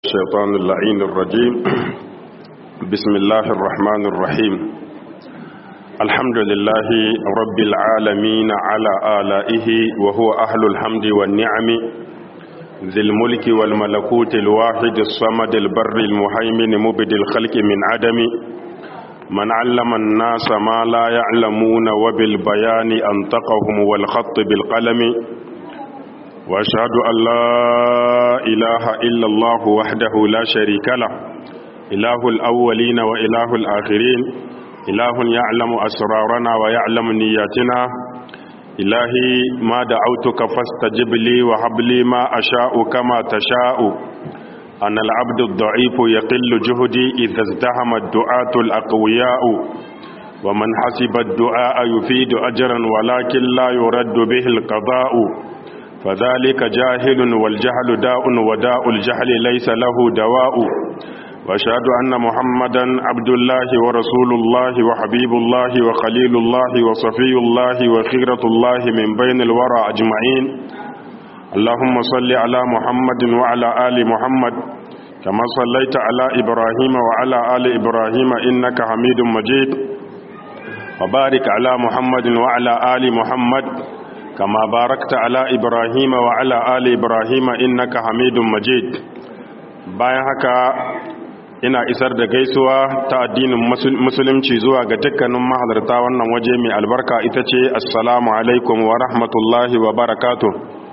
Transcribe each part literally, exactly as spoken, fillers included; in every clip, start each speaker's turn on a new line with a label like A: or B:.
A: الشيطان اللعين الرجيم. بسم الله الرحمن الرحيم. الحمد لله رب العالمين على آلائه وهو أهل الحمد والنعم ذي الملك والملكوت الواحد الصمد البر المهيمن مبدي الخلق من عدم من علم الناس ما لا يعلمون وبالبيان أنطقهم والخط بالقلم وأشهد أن لا إله إلا الله وحده لا شريك له إله الأولين وإله الآخرين إله يعلم أسرارنا ويعلم نياتنا إلهي ما دعوتك فاستجب لي وهب لي ما أشاء كما تشاء أنا العبد الضعيف يقل جهدي إذا ازدحم الدعاة الأقوياء ومن حسب الدعاء يفيد أجرا ولكن لا يرد به القضاء فذلك جاهل والجهل داء وداء الجهل ليس له دواء وأشهد أن محمدا عبد الله ورسول الله وحبيب الله وخليل الله وصفي الله وخيرة الله من بين الورى أجمعين. اللهم صل على محمد وعلى آل محمد كما صليت على إبراهيم وعلى آل إبراهيم إنك حميد مجيد وبارك على محمد وعلى آل محمد كما باركت على إبراهيم وعلى آل إبراهيم إنك حميد مجيد. bayan haka ina isar da gaisuwa ta addinin musulunci zuwa ga dukkanin mahalarta wannan waje mai albarka ita ce assalamu alaikum wa rahmatullahi wa barakatuh.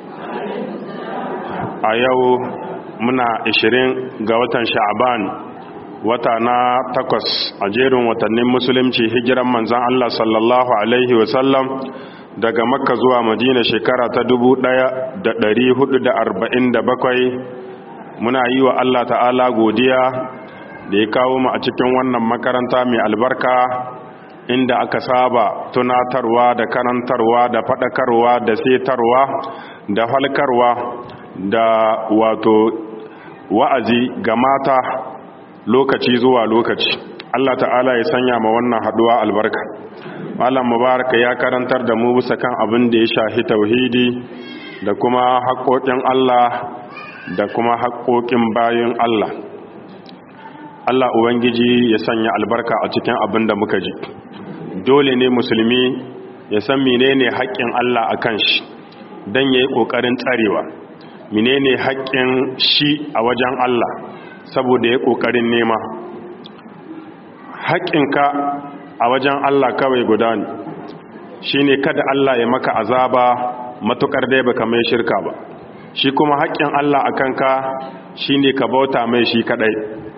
A: A yau muna ishirin ga watan sha'aban, wata na takwas a jerin watannin musulunci, hijiran manzan Allah sallallahu alaihi wasallam daga makka zuwa madina shekara ta dubu ɗaya da ɗari hudu da arba'in da bakwai. Muna yi wa Allah ta'ala godiya da ya kawo mu a cikin wannan makaranta mai albarka inda aka saba tunatarwa da karantarwa da faɗakarwa da setarwa da halkarwa da wato wa'azi ga mata lokaci zuwa lokaci. Allah ta'ala ya sanya ma wannan haduwa albarka. Malam Mubarak ya karantar da mu bisa kan abin da ya shafi tauhidi da kuma haƙoƙin Allah da kuma haƙoƙin bayin Allah. Allah Ubangiji ya sanya albarka a cikin abin da muka ji. Dole ne musulmi ya san menene haƙƙin Allah a kan shi don ya yi ƙoƙarin tsarewa. Menene haƙƙin shi a wajen Allah saboda ya ƙoƙarin nema. Haƙƙinka a wajen Allah kawai guda ne, shi ne kada Allah ya maka azaba matuƙar dai baka mai shirka ba. Shi kuma haƙƙin Allah a kanka shi ne ka bauta mai shi kaɗai.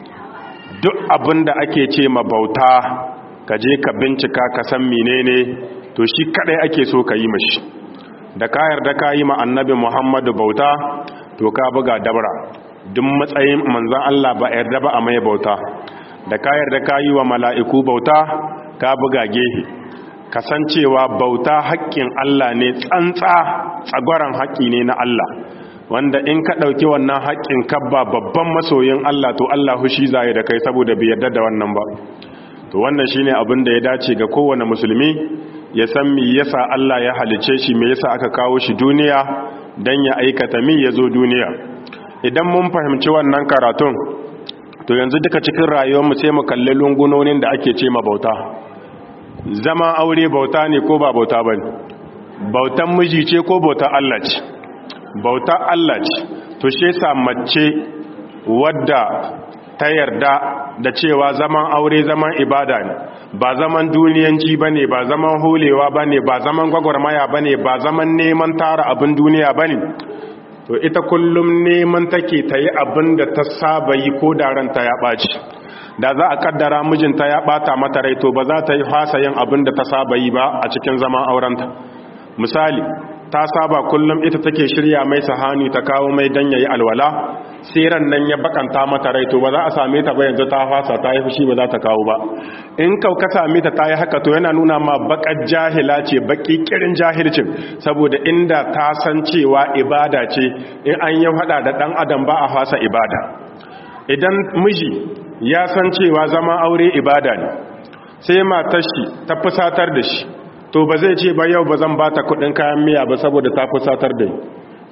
A: Duk abin da ake ce ma bauta ka je ka bincika ka san menene, to shi kaɗai ake so ka yi mashi. Da ka yarda ka yi ma annabi Muhammadu bauta, to ka buga dabra. Duk matsayin manzan Allah ba yarda ba a mai bauta. Da ka yarda ka yi wa mala'iku bauta, ka buga gehe. Kasancewa bauta haƙƙin Allah ne, tsantsa tsagwaron haƙƙi ne na Allah, wanda in ka ɗauki wannan haƙƙin kabba babban masoyin Allah, to Allah hushi zai da kai saboda bai yarda da wannan ba. To wannan shine abin da ya dace ga kowane musulmi ya san me yasa Allah ya halice shi, me yasa aka kawo shi duniya dan ya aikata mi ya zo duniya. Idan mun fahimci wannan karatun, to yanzu duka cikin rayuwarmu sai mu kalli lungunonin da ake ce ma bauta. Zama aure bauta ne ko ba bauta ba ne? Bautan miji ce ko bauta Allah ce? Bauta Allah ce. To shi yasa mace wadda ta yarda da cewa zaman aure zaman ibada ne, ba zaman duniyanci ba ne, ba zaman holewa ba ne, ba zaman gwagwarmaya ba ne, ba zaman neman tara abin duniya ba ne, to ita kullum neman take ta yi abin da ta saba yi ko da ranta ya ɓaci. Da za a kaddara mijinta ya ɓata mata rai, to ba za ta yi fasa yin abin da ta saba yi ba a cikin zaman aurenta. Misali, ta saba kullum ita take shirya mai sahani ta kawo mai dan yayi alwala, sai ran nan ya bakanta mata rai, to ba za a same ta ba yanzu ta fasa ta yi fushi ba za ta kawo ba. In kau ka same ta ta yi haka, to yana nuna ma bakar jahila ce, baki kirin jahilcin, saboda inda ta san cewa ibada ce, in an yi hada da dan adam ba a fasa ibada. Idan miji ya san cewa zama aure ibada ne, sai matar shi ta fusatar da shi, to ba zai ce ba yau ba zan ba ta kudin kayan miya ba saboda ta fusatar da ni.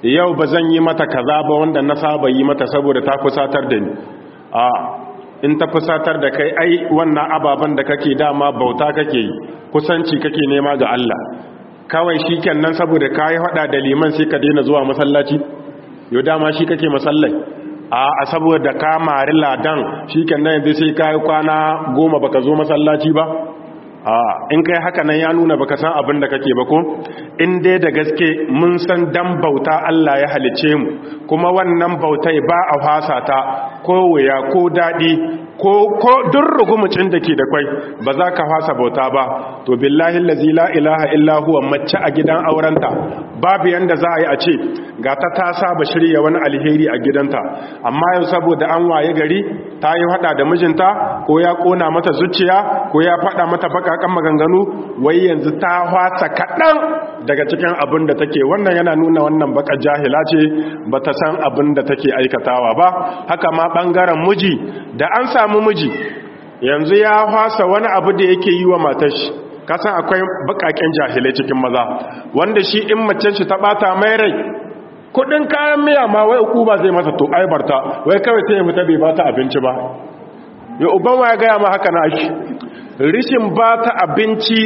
A: yau ba zan yi mata kaza ba wanda na saba yi mata saboda ta kusatar da ni. A in ta fusatar da kai ai wannan ababen da kake dama bauta kake yi, kusanci kake nema ga Allah. Kawai shi kenan saboda kai hada da liman sai ka daina zuwa masallaci, yau dama shi kake masallai. A saboda ka mari ladan shi kenan yanzu sai kai kwana goma baka zo masallaci ba. A in kai haka nan ya nuna baka san abin da kake ba ko. In dai da gaske mun san dan bauta Allah ya halice mu, kuma wannan bautai ba a fasa ta ko wuya ko dadi ko ko duk rugumucin da ke da kwai ba za ka fasa bauta ba. To billahi allazi la ilaha illa huwa, mace a gidan aurenta babu yanda za a yi a ce ga ta ta saba shirya wani alheri a gidanta, amma yau saboda an waye gari ta yi hada da mijinta ko ya kona mata zuciya ko ya fada mata bakakan maganganu, wai yanzu ta hwasa kaɗan daga cikin abin da take. Wannan yana nuna wannan baka jahila ce, ba ta san abin da take aikatawa ba. Haka ma ɓangaren miji, da an samu miji yanzu ya hwasa wani abu da yake yi wa matashi. Kasan akwai bakaken jahilai cikin maza wanda shi in macen shi ta bata mai rai, kudin kayan miya ma wai uku ba zai masa to aibarta, wai kawai sai ya fita bai bata abinci ba. Ya uban wa ya gaya ma haka na shi rishin bata abinci.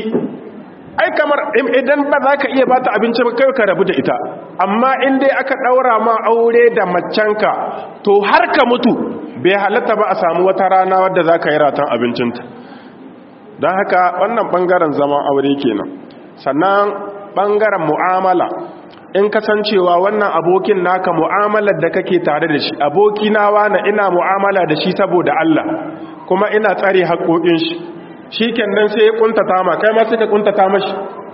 A: Ai kamar idan ba za ka iya bata abinci ba kai ka rabu da ita, amma in dai aka daura ma aure da macenka to har ka mutu bai halatta ba a samu wata rana wadda za ka yi ratan abincinta. Don haka wannan ɓangaren zaman aure kenan. Sannan ɓangaren mu'amala, in kasancewa wannan abokin naka mu'amalar da kake tare da shi, aboki na wani ina mu'amala da shi saboda Allah kuma ina tsare haƙoƙin shi, shi kenan sai ya kuntata ma kai ma sai ka kuntata mashi.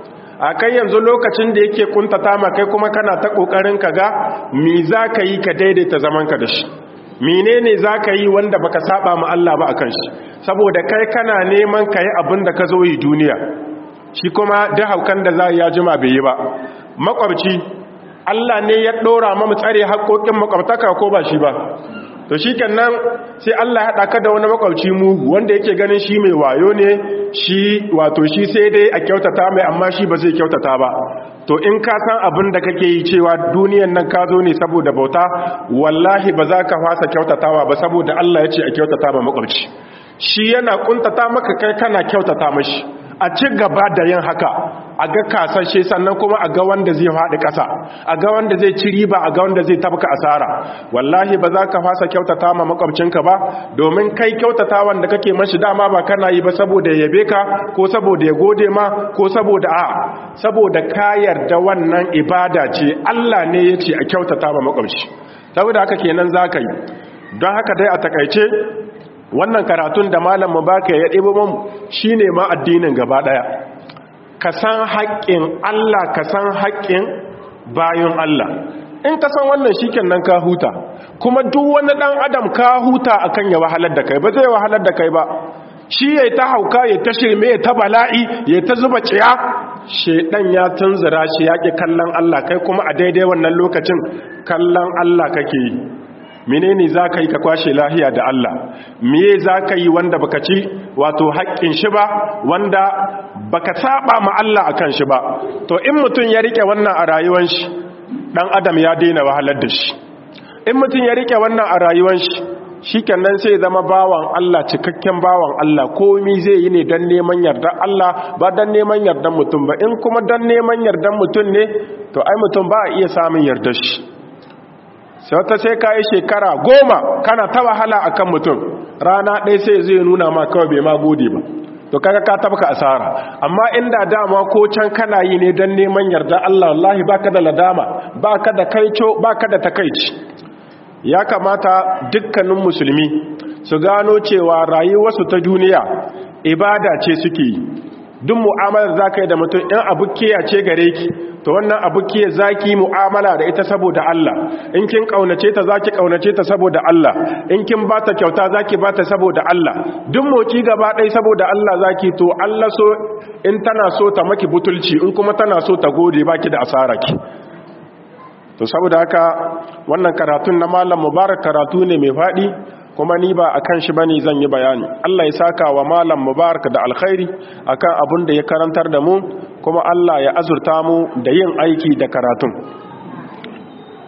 A: A kai yanzu lokacin da yake kuntata ma kai kuma kana ta ƙoƙarin ka ga me za ka yi ka daidaita zamanka da shi, menene za ka yi wanda baka saba ma Allah ba akan shi, saboda kai kana neman ka yi abin da ka zo yi duniya, shi kuma da haukan da za ya jima bai yi ba. Makwabci Allah ne ya ɗora mamu tsare haƙoƙin makwabtaka ko ba shi ba. To shi kenan sai Allah ya haɗa ka da wani makwabci mugu wanda yake ganin shi mai wayo ne, shi wato shi sai dai a kyautata mai amma shi ba zai kyautata ba. To in ka san abin da kake yi cewa duniyan nan ka zo ne saboda bauta, wallahi ba za ka fasa kyautatawa ba, saboda Allah ya ce a kyautata ma makwabci. Shi yana kuntata maka kai kana kyautata mashi. A ci gaba da yin haka, a ga kasashe, sannan kuma a ga wanda zai faɗi ƙasa, a ga wanda zai ci riba, a ga wanda zai tabka asara. Wallahi ba za ka fasa kyautata ma makwabcinka ba, domin kai kyautata wanda kake mashi dama ba kana yi ba saboda ya yabe ka ko saboda ya gode ma ko saboda a saboda ka yarda wannan ibada ce, Allah ne ya ce a kyautata ma makwabci. Saboda haka kenan za ka yi. Don haka dai a takaice wannan karatun da malam Mubaka ya ɗebo mu shine ma addinin gaba ɗaya. Ka san haƙƙin Allah, ka san haƙƙin bayan Allah. In ka san wannan shikenan ka huta, kuma duk wani ɗan adam ka huta akan ya wahalar da kai, ba zai wahalar da kai ba. Shi ya ta hauka, ya ta shirme, ya ta bala'i, ya ta zuba ciya, shedan ya tunzura shi ya ƙi kallon Allah, kai kuma a daidai wannan lokacin kallon Allah kake yi. Menene za ka yi ka kwashe lahiya da Allah? Meye za ka yi wanda baka ci wato haƙƙin shi ba, wanda baka saba ma Allah akan shi ba? To in mutum ya rike wannan a rayuwar shi, dan adam ya daina wahalar da shi. In mutum ya rike wannan a rayuwar shi, shikenan sai zama bawan Allah, cikakken bawan Allah. Komai zai yi ne dan neman yardar Allah, ba dan neman yardar mutum ba. In kuma dan neman yardar mutum ne, to ai mutum ba a iya samun yardar shi. Sai wata sai ka yi shekara goma kana ta wahala a kan mutum, rana ɗaya sai zai nuna ma kawai bai ma gode ba, to kaga ka tabka asara. Amma inda dama ko can kana yi ne don neman yarda Allah, wallahi baka da ladama, baka da kaico, baka da takaici. Ya kamata dukkanin musulmi su gano cewa rayuwarsu ta duniya ibada ce suke yi. Duk mu'amalar za ka yi da mutum, in abu kiyace gare ki, to wannan abu kiya za ki yi mu'amala da ita saboda Allah. In kin ƙaunace ta za ki ƙaunace ta saboda Allah. In kin ba ta kyauta za ki ba ta saboda Allah. Duk moci gaba ɗai saboda Allah za ki, to Allah so in tana so ta maki butulci, in kuma tana so ta gode ba ki da asara ki. To saboda haka wannan karatun na Malam Mubarak karatu ne mai faɗi, kuma ni ba akan shi bane zan yi bayani. Allah ya saka wa Malam Mubarak da alkhairi akan abun da ya karantar da mu, kuma Allah ya azurta mu da yin aiki da karatun.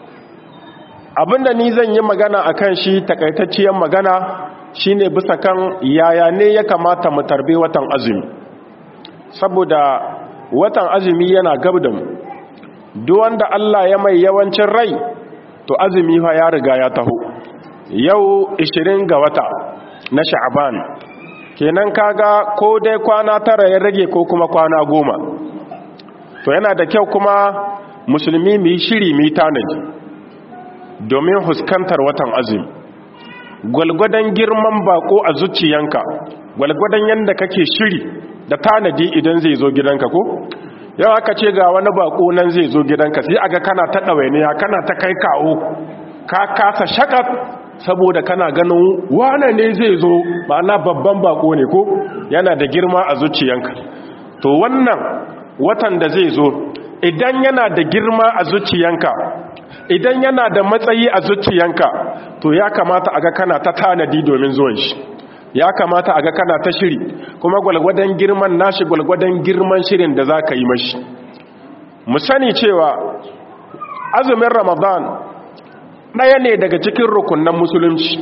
B: abinda ni zan yi magana akan shi takaitacciyar magana shine bisa kan yaya ne ya kamata mu tarbe watan azumi, saboda watan azumi yana gab da mu. Duk wanda Allah ya mai yawancin rai to azumi fa ya riga ya taho. Yau ishirin ga wata na Sha'ban, kenan kaga ko dai kwana tara ya rage ko kuma kwana goma. To yana da kyau kuma musulmi mu yi shiri mu yi tanadi domin huskantar watan azumi. Gwalgwadon girman bako a zuciyanka, gwalgwadon yanda kake shiri da tanadi idan zai zo gidanka ko? Yau aka ce ga wani bako nan zai zo gidanka, sai aga kana ta ɗawainiya, kana ta kai kawo, ka kasa shakat saboda kana ganin wane ne zai zo, ma'ana babban bako ne ko? Yana da girma a zuciyanka. To wannan watan da zai zo, idan yana da girma a zuciyanka, idan yana da matsayi a zuciyanka, to ya kamata aga kana ta tanadi domin zuwan shi, ya kamata aga kana ta shiri, kuma gwalgwadon girman nashi gwalgwadon girman shirin da za ka yi mashi. Mu sani cewa azumin Ramadan ɗaya ne daga cikin rukunan musulunci,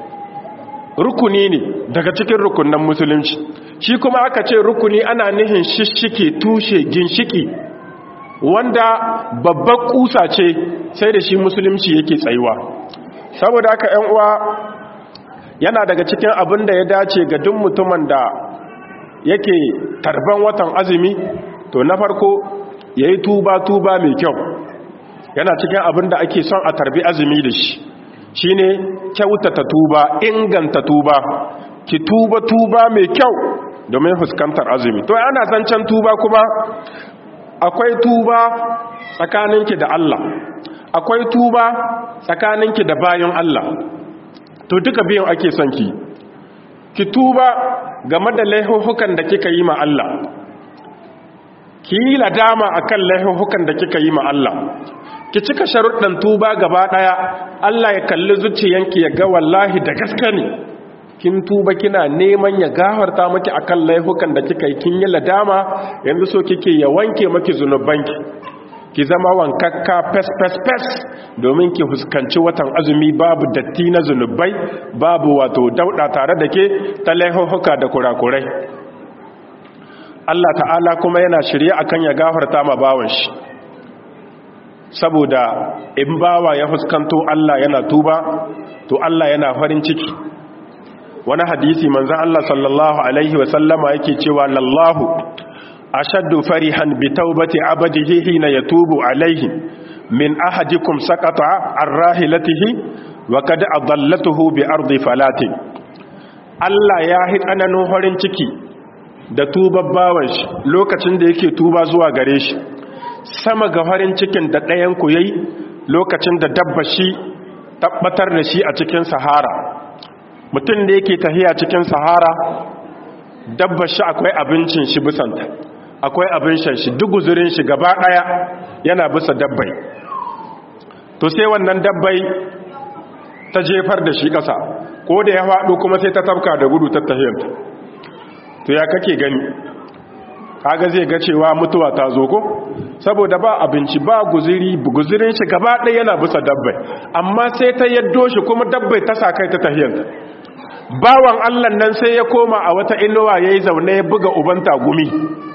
B: rukuni ne daga cikin rukunan musulunci. Shi kuma aka ce rukuni ana nihin shishike, tushe, ginshiki, wanda babbar kusa ce sai da shi musulunci yake tsayuwa. Saboda haka ƴan uwa, yana daga cikin abin da ya dace ga duk mutumin da yake tarban watan azumi, to na farko yayi tuba tuba mai kyau. Yana cikin abin da ake son a tarbi azumi da shi, shine kyautata tuba, inganta tuba. Ki tuba tuba mai kyau domin fuskantar azumi. To ana zancen tuba kuma akwai tuba tsakaninki da Allah, akwai tuba tsakaninki da bayan Allah. To duka biyan ake son ki ki tuba game da laifukan da kika yi ma Allah, ki yi ladama akan laifukan da kika yi ma Allah, ki cika sharuɗan tuba gaba ɗaya. Allah ya kalli zuciyanki ya ga wallahi da gaske ne kin tuba, kina neman ya gafarta maki akan laifukan da kika yi, kin yi ladama, yanzu so kike ya wanke maki zunubanki, ki zama wankakka fes fes fes domin ki fuskanci watan azumi babu datti na zunubai, babu wato dauda tare da ke ta laifuka da kurakurai. Allah ta'ala kuma yana shirye akan ya gafarta ma bawan shi, saboda in bawa ya fuskanto Allah yana tuba, to Allah yana farin ciki. Wani hadisi manzon Allah sallallahu alaihi wa sallama yake cewa lallahu ashaddu farihan bi taubati abdihi hina yatubu alaihi min ahadikum saqata ar-rahilatihi wa qad adallatuhu bi ardi falatin. Allah ya hi tsananin farin ciki da tubar bawan shi lokacin da yake tuba zuwa gare shi, sama ga farin cikin da ɗayan ku yayi lokacin da dabba shi tabbatar da shi a cikin sahara. Mutum da yake tahiya cikin sahara, dabba shi akwai abincin shi bisanta, akwai abin shan shi, duk guzurin shi gaba daya yana bisa dabbai. To sai wannan dabbai ta jefar da shi ƙasa, ko da ya faɗo kuma sai ta tafka da gudu ta tahiyarta. To ya kake gani? Kaga zai ga cewa mutuwa ta zo ko? Saboda ba abinci, ba guziri, guzirin shi gaba ɗaya yana bisa dabbai, amma sai ta yaddo shi kuma dabbai ta sa kai ta tahiyarta. Bawan Allah nan sai ya koma a wata inuwa yayi zaune ya buga uban tagumi,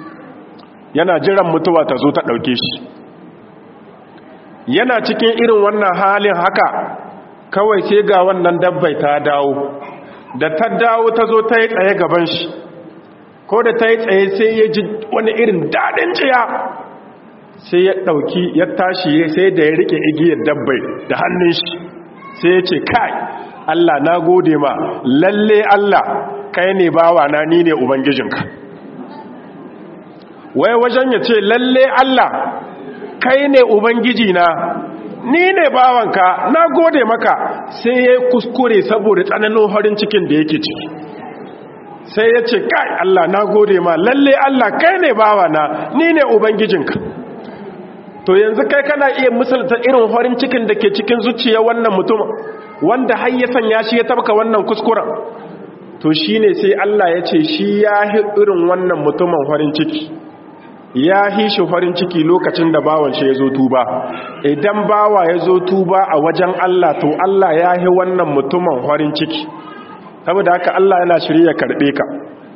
B: yana jiran mutuwa ta zo ta ɗauke shi. Yana cikin irin wannan halin haka, kawai sai ga wannan dabbai ta dawo, da ta dawo ta zo ta yi tsaye gaban shi, ko da ta yi tsaye sai ya ji wani irin daɗin ciya, sai ya ɗauki ya tashi sai da ya rike igiyar dabbai da hannun shi, sai ya ce kai Allah na gode ma, lalle Allah kai ne bawa na, ni ne ubangijinka. Wai wajen ya ce lalle Allah kai ne ubangiji na, ni ne bawanka, na gode maka, sai ya kuskure saboda tsananin farin cikin da yake ciki. Sai ya ce kai Allah na gode ma, lalle Allah kai ne bawa na, ni ne ubangijinka. To yanzu kai kana iya misalta irin farin cikin da ke cikin zuciya wannan mutum wanda har ya sanya shi ya tabka wannan kuskuren. To shine sai Allah ya ce shi ya hi irin wannan mutumin farin ciki ya hi shi farin ciki lokacin da bawan shi ya zo tuba. Idan bawa ya zo tuba a wajen Allah, to Allah ya hi wannan mutumin farin ciki, saboda haka Allah yana shirye ya karɓe ka.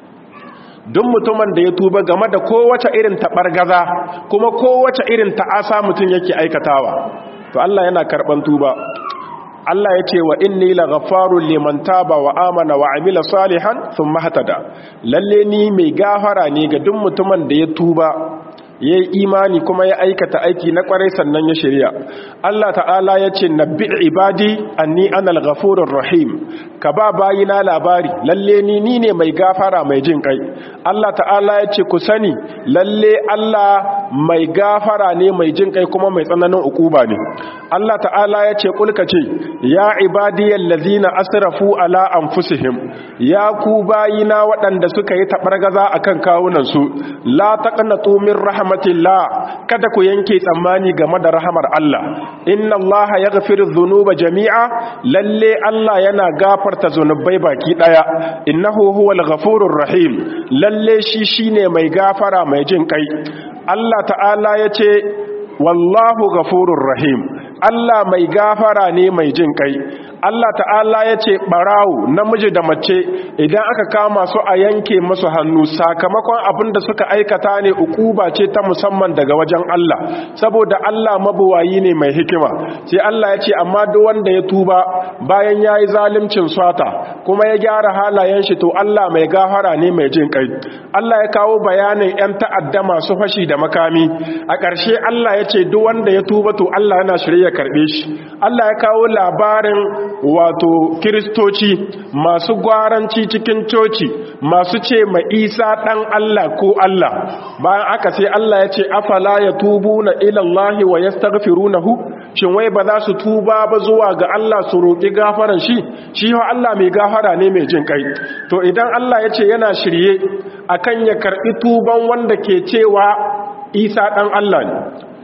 B: Duk mutumin da ya tuba game da kowace irin taɓargaza kuma kowace irin ta'asa mutum yake aikatawa, to Allah yana karɓan tuba. Allah ya ce wa inni laghaffarun liman taba wa amana wa amila salihan thumma ihtada. Lalle ni mai gafara ne ga duk mutumin da ya tuba, ya yi imani kuma ya aikata aiki na kwarai sannan ya shirya. Allah ta'ala ya ce nabbi ibadi anni anal ghafurur rahim. Ka ba bayina labari, lalle ni ni ne mai gafara mai jin kai. Allah ta'ala ya ce ku sani, lalle Allah mai gafara ne mai jin kai kuma mai tsananin ukuba ne. Allah ta'ala ya ce kulka ce ya ibadiyal ladzina asrafu ala anfusihim, ya ku bayina waɗanda suka yi tabargaza akan kawunan su, la taqnatu min rahmatillah, kada ku yanke tsammani game da rahamar Allah. Inna Allah yaghfiru dhunuba jami'a, lalle Allah yana gafarta zunubai baki daya. Innahu huwal ghafurur rahim, lalle shi shine mai gafara mai jin kai. Allah ta'ala ya ce wallahu ghafurur rahim, Allah mai gafara ne mai jin kai. Allah ta'ala ya ce ɓarawo namiji da mace idan aka kama su a yanke masu hannu sakamakon abin da suka aikata ne ukuba ce ta musamman daga wajen Allah, saboda Allah mabuwayi ne mai hikima. Sai Allah ya ce amma duk wanda ya tuba bayan ya yi zalimcin swata kuma ya gyara halayen shi, to Allah mai gafara ne mai jin kai. Allah ya kawo bayanin 'yan ta'adda masu fashi da makami. A ƙarshe Allah ya ce duk wanda ya tuba to Allah yana shirye ya karɓe shi. Allah ya kawo labarin wato kiristoci masu gwaranci cikin coci, masu ce ma Isa ɗan Allah ko Allah. Bayan aka sai Allah ya ce afala yatubuna ila Allah wa yastaghfirunahu, shin wai ba za su tuba ba zuwa ga Allah su roƙi gafaran shi? Shi ho Allah mai gafara ne mai jin kai. To idan Allah ya ce yana shirye akan ya karɓi tuban wanda ke cewa Isa ɗan Allah ne,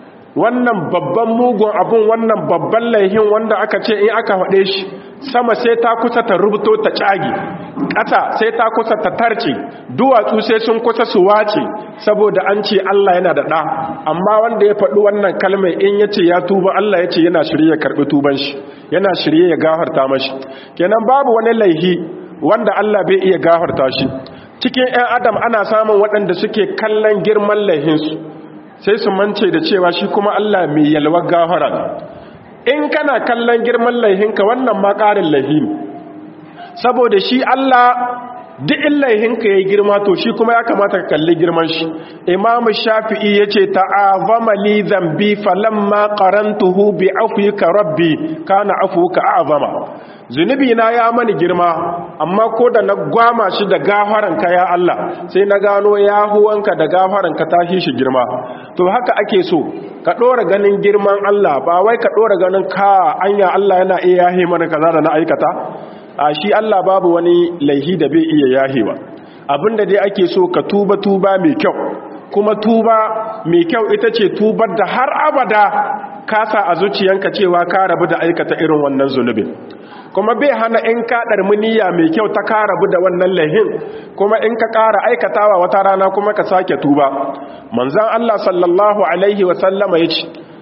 B: wannan babban mugun abun, wannan babban laihin wanda aka ce in aka faɗe shi sama sai ta kusa ta rubuto ta cagi, ƙasa sai ta kusa ta tarce, duwatsu sai sun kusa su wace, saboda an ce Allah yana da ɗa. Amma wanda ya faɗi wannan kalmai in ya ce ya tuba, Allah ya ce yana shirye ya karɓi tuban shi, yana shirye ya gafarta mashi. Kenan babu wani laihi wanda Allah bai iya gafarta shi. Cikin 'yan adam ana samun waɗanda suke kallon girman laihinsu, sai su mance da cewa shi kuma Allah mai yalwar gafara. In kana kallon girman laihinka, wannan ma ƙarin laihi ne, saboda shi Allah duk in laihinka ya yi girma, to shi kuma ya kamata ka kalli girman shi. Imamu Shafi'i ya ce ta'azama li zambi falamma qarantuhu bi afwika rabbi kana afwuka a'zama. Zunubi na ya mani girma, amma ko da na gwama shi da gafaranka ya Allah, sai na gano ya huwanka da gafaranka ta shi girma. To haka ake so ka ɗora ganin girman Allah, ba wai ka ɗora ganin ka anya Allah yana iya yahe mana kaza da na aikata. A shi Allah babu wani laihi da bai iya yahewa. Abinda dai ake so ka tuba tuba mai kyau, kuma tuba mai kyau ita ce tubar da har abada kasa a zuciyanka cewa ka rabu da aikata irin wannan zunubin. Kuma bai hana in ka ɗarmi niyya mai kyau ta ka rabu da wannan laihin, kuma in ka ƙara aikatawa wata rana kuma ka sake tuba. Manzan Allah sallallahu alaihi wasallama ya ce,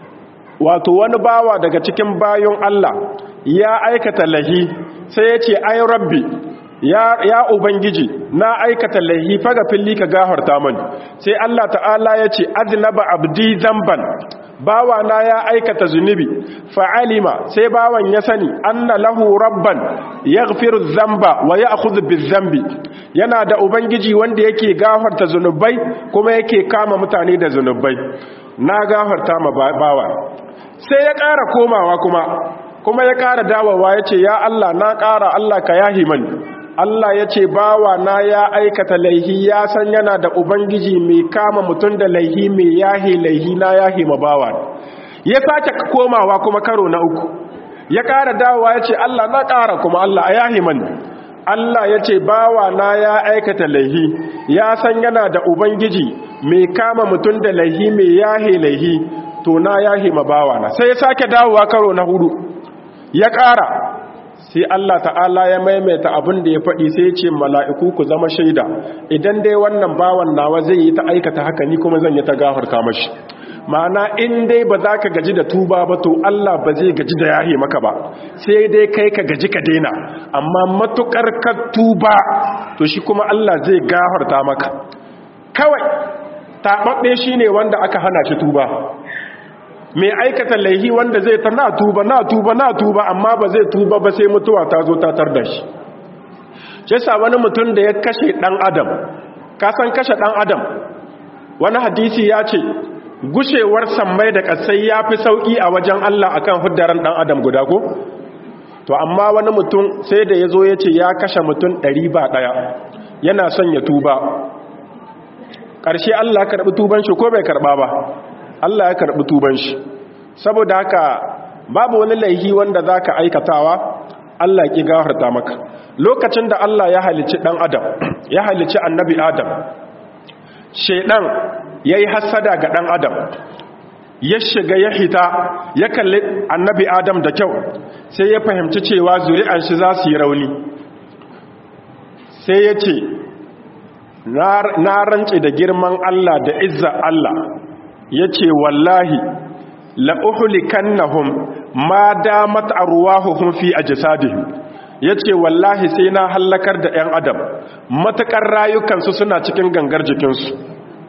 B: wato wani bawa daga cikin bayon Allah ya aikata lahi, sai ya ce ai rabbi ya, ya ubangiji na aikata laihi faga filli ka gafarta mani. Sai Allah ta'ala ya ce aznaba abdi zamban, bawa na ya aikata zunubi, fa'alima sai bawan ya sani anna lahu rabban yaghfiru dhanba wa ya'khudhu biz-dhanbi, yana da ubangiji wanda yake gafarta zunubai kuma yake kama mutane da zunubai. Na gafarta ma bawa. Sai ya ƙara komawa kuma kuma ya ƙara dawowa ya ce ya Allah na ƙara, Allah ka yahi mani. Allah ya ce bawa na ya aikata laihi, ya san yana da ubangiji mai kama mutum da laihi, mai yahi laihi, na yahi ma bawa. Ya sake komawa kuma karo na uku, ya ƙara dawowa ya ce Allah na ƙara kuma, Allah a yahi mani. Allah ya ce bawa na ya aikata laihi, ya san yana da ubangiji mai kama mutum da laihi, mai yahi laihi, to na yahi ma bawa na. Sai ya sake dawowa karo na hudu, ya ƙara, sai Allah ta'ala ya maimaita abin da ya faɗi sai ya ce mala'iku ku zama shaida idan dai wannan bawan nawa zai yi ta aikata haka ni kuma zan yi ta gafarta mashi. ma'ana in dai ba za ka gaji da tuba ba to Allah ba zai gaji da yahe maka ba, sai dai kai ka gaji ka daina, amma matukar ka tuba to shi kuma Allah zai gafarta maka. Kawai taɓaɓɓe shi ne wanda aka hana shi tuba, mai aikata laihi wanda zai ta na tuba na tuba na tuba amma ba zai tuba ba sai mutuwa ta zo ta tar da shi. Shi sa wani mutum da ya kashe ɗan adam, ka san kashe ɗan adam, wani hadisi ya ce gushewar sammai da ƙasai ya fi sauƙi a wajen Allah akan huddaran ɗan adam guda ko? To amma wani mutum sai da ya zo ya ce ya kashe mutum ɗari ba ɗaya yana son ya tuba. Ƙarshe Allah ya karɓi tuban shi ko bai karɓa ba? Allah ya karɓi tuban shi. Saboda haka babu wani laihi wanda za ka aikatawa Allah ya ƙi gafarta maka. Lokacin da Allah ya halicci ɗan adam, ya halicci annabi Adam, shaiɗan ya yi hassada ga ɗan adam, ya shiga ya hita ya kalli annabi Adam da kyau, sai ya fahimci cewa zuri'an shi za su yi rauni. Sai ya ce, na rance da girman Allah da izza Allah, ya ce wallahi la'uhulikannahum ma damat arwahuhum fi ajsadihim, ya ce wallahi sai na hallakar da 'yan adam matuƙar rayukansu suna cikin gangar jikinsu.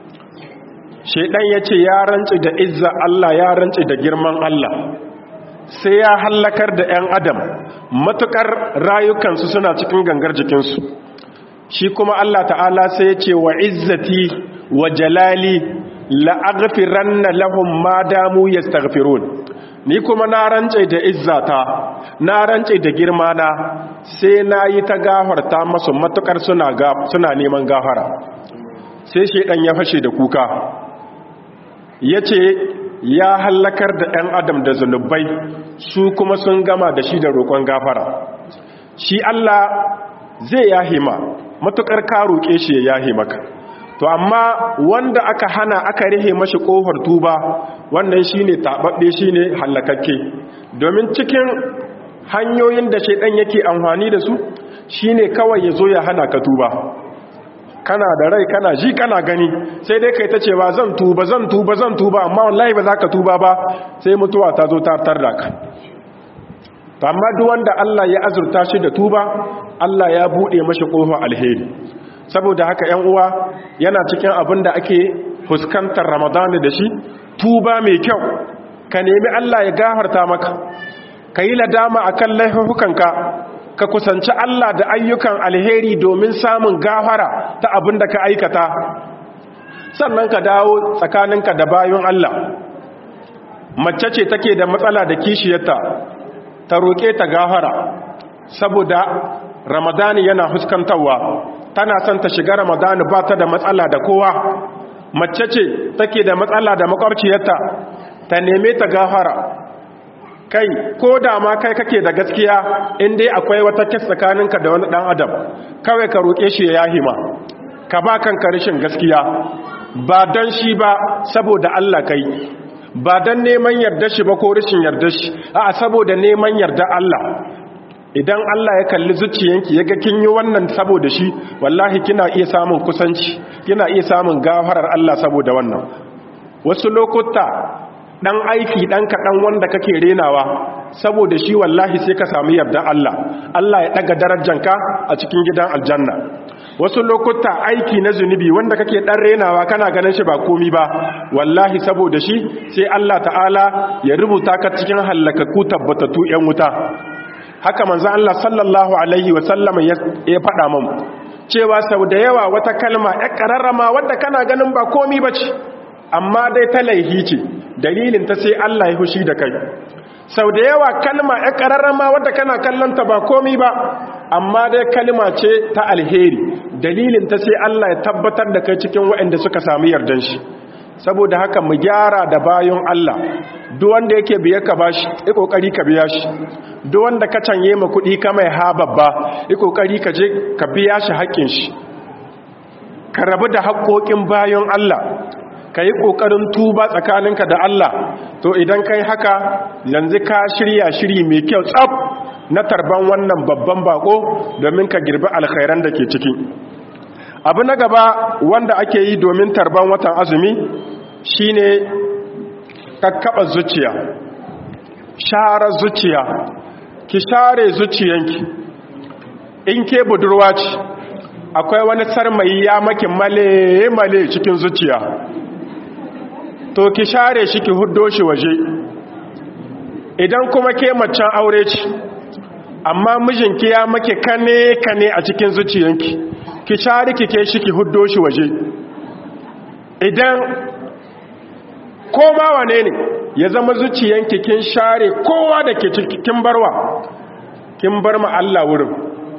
B: Shaidan ya ce ya rance da izza Allah, ya rance da girman Allah, sai ya hallakar da 'yan adam matuƙar rayukansu suna cikin gangar jikinsu. Shi kuma Allah ta'ala sai ya ce wa izzati wa jalali la'aghfiranna lahum ma damu yastaghfirun. Ni kuma na rance da izzata, na rance da girmana, sai na yi ta gafarta masu matukar suna suna neman gafara. Sai shedan ya fashe da kuka, yace ya hallakar da ɗan adam da zunubai, su kuma sun gama da shi da roƙon gafara. Shi Allah zai yahi ma matukar ka roƙe shi ya yahi maka. To amma wanda aka hana aka rihe mashi kofar tuba, wannan shine tababbe, shine halakakke. Domin cikin hanyoyin da shedan yake amfani da su shine kawai yazo ya hana ka tuba. Kana da rai, kana ji, kana gani, sai dai kai ta cewa zan tuba zan tuba zan tuba, amma wallahi ba za ka tuba ba, sai mutuwa ta zo ta tar da ka. Amma duk wanda Allah ya azurta shi da tuba, Allah ya bude mashi kofar alheri. Saboda haka ‘yan uwa yana cikin abin da ake fuskantar Ramadani da shi, tuba mai kyau, ka nemi Allah ya gafarta maka, ka yi ladama a kan laifukanka, ka kusanci Allah da ayyukan alheri domin samun gafara ta abin da ka aikata, sannan ka dawo tsakaninka da bayan Allah. Mace ce take da matsala da kishiyarta, ta roƙe ta gafara, saboda Ramadani yana fuskantarwa. Tana son ta shiga Ramadani ba ta da matsala da kowa. Mace ce take da matsala da makwabciyarta, ta neme ta gafara. Kai ko da ma kai kake da gaskiya, in dai akwai wata kes tsakaninka da wani dan adam, kawai ka roƙe shi ya yahima, ka ba kanka rashin gaskiya, ba don shi ba, saboda Allah kai, ba don neman yarda shi ba ko rashin yarda shi, a'a saboda neman yarda Allah. Idan Allah ya kalli zuciyanki ya ga kin yi wannan saboda shi, wallahi kina iya samun kusanci, kina iya samun gafarar Allah saboda wannan. Wasu lokuta dan aiki dan kaɗan wanda kake renawa, saboda shi wallahi sai ka samu yarda Allah, Allah ya daga darajanka a cikin gidan aljanna. Wasu lokuta aiki na zunubi wanda kake dan renawa kana ganin shi ba komi ba, wallahi saboda shi sai Allah ta'ala ya rubuta ka cikin halakaku tabbatatu yan wuta. Haka manzo Allah sallallahu alaihi wa sallam ya faɗa mun cewa sau da yawa wata kalma ya kararrama wadda kana ganin ba komi bace, amma dai ta laihi ce, dalilin ta sai Allah ya hushi da kai. Sau da yawa kalma ya kararrama wadda kana kallanta ba komi ba, amma dai kalma ce ta alheri, dalilin ta sai Allah ya tabbatar da kai cikin waɗanda suka samu yardan shi. Saboda haka mu gyara da bayan Allah, duk wanda yake biye ka bashi, yi kokari ka biya shi. Duk wanda ka canye ma kuɗi ka mai ha babba, yi kokari ka je ka biya shi haƙƙin shi. Ka rabu da haƙƙoƙin bayan Allah, ka yi ƙoƙarin tuba tsakaninka da Allah. To idan kai haka, yanzu ka shirya shiri mai kyau tsaf na tarban wannan babban bako domin ka girbi alkhairan da ke ciki. Abu na gaba wanda ake yi domin tarban watan azumi shine kakkaba zuciya, share zuciya, ki share zuciyanki. In ke budurwa ce, akwai wani sarmayi ya maki male-male cikin zuciya, to ki share shi ki huddo shi waje. Idan kuma ke macen aure ce, amma mijinki ya maki kane-kane a cikin zuciyanki, ki share ki ke shi ki huddo shi waje. Idan koma wane ne ya zama zuciyanki kin share kowa da ke cikin barwa, kin bar ma Allah wurin.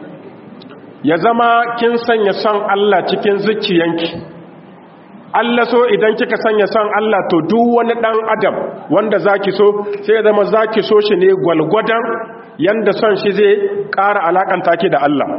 B: Ya zama kin sanya son Allah cikin zuciyanki. Allah so idan kika sanya son Allah to duk wani dan adam wanda zaki so sai ya zama zaki so shi ne gwalgwadan yanda son shi zai ƙara alakanta ki da Allah.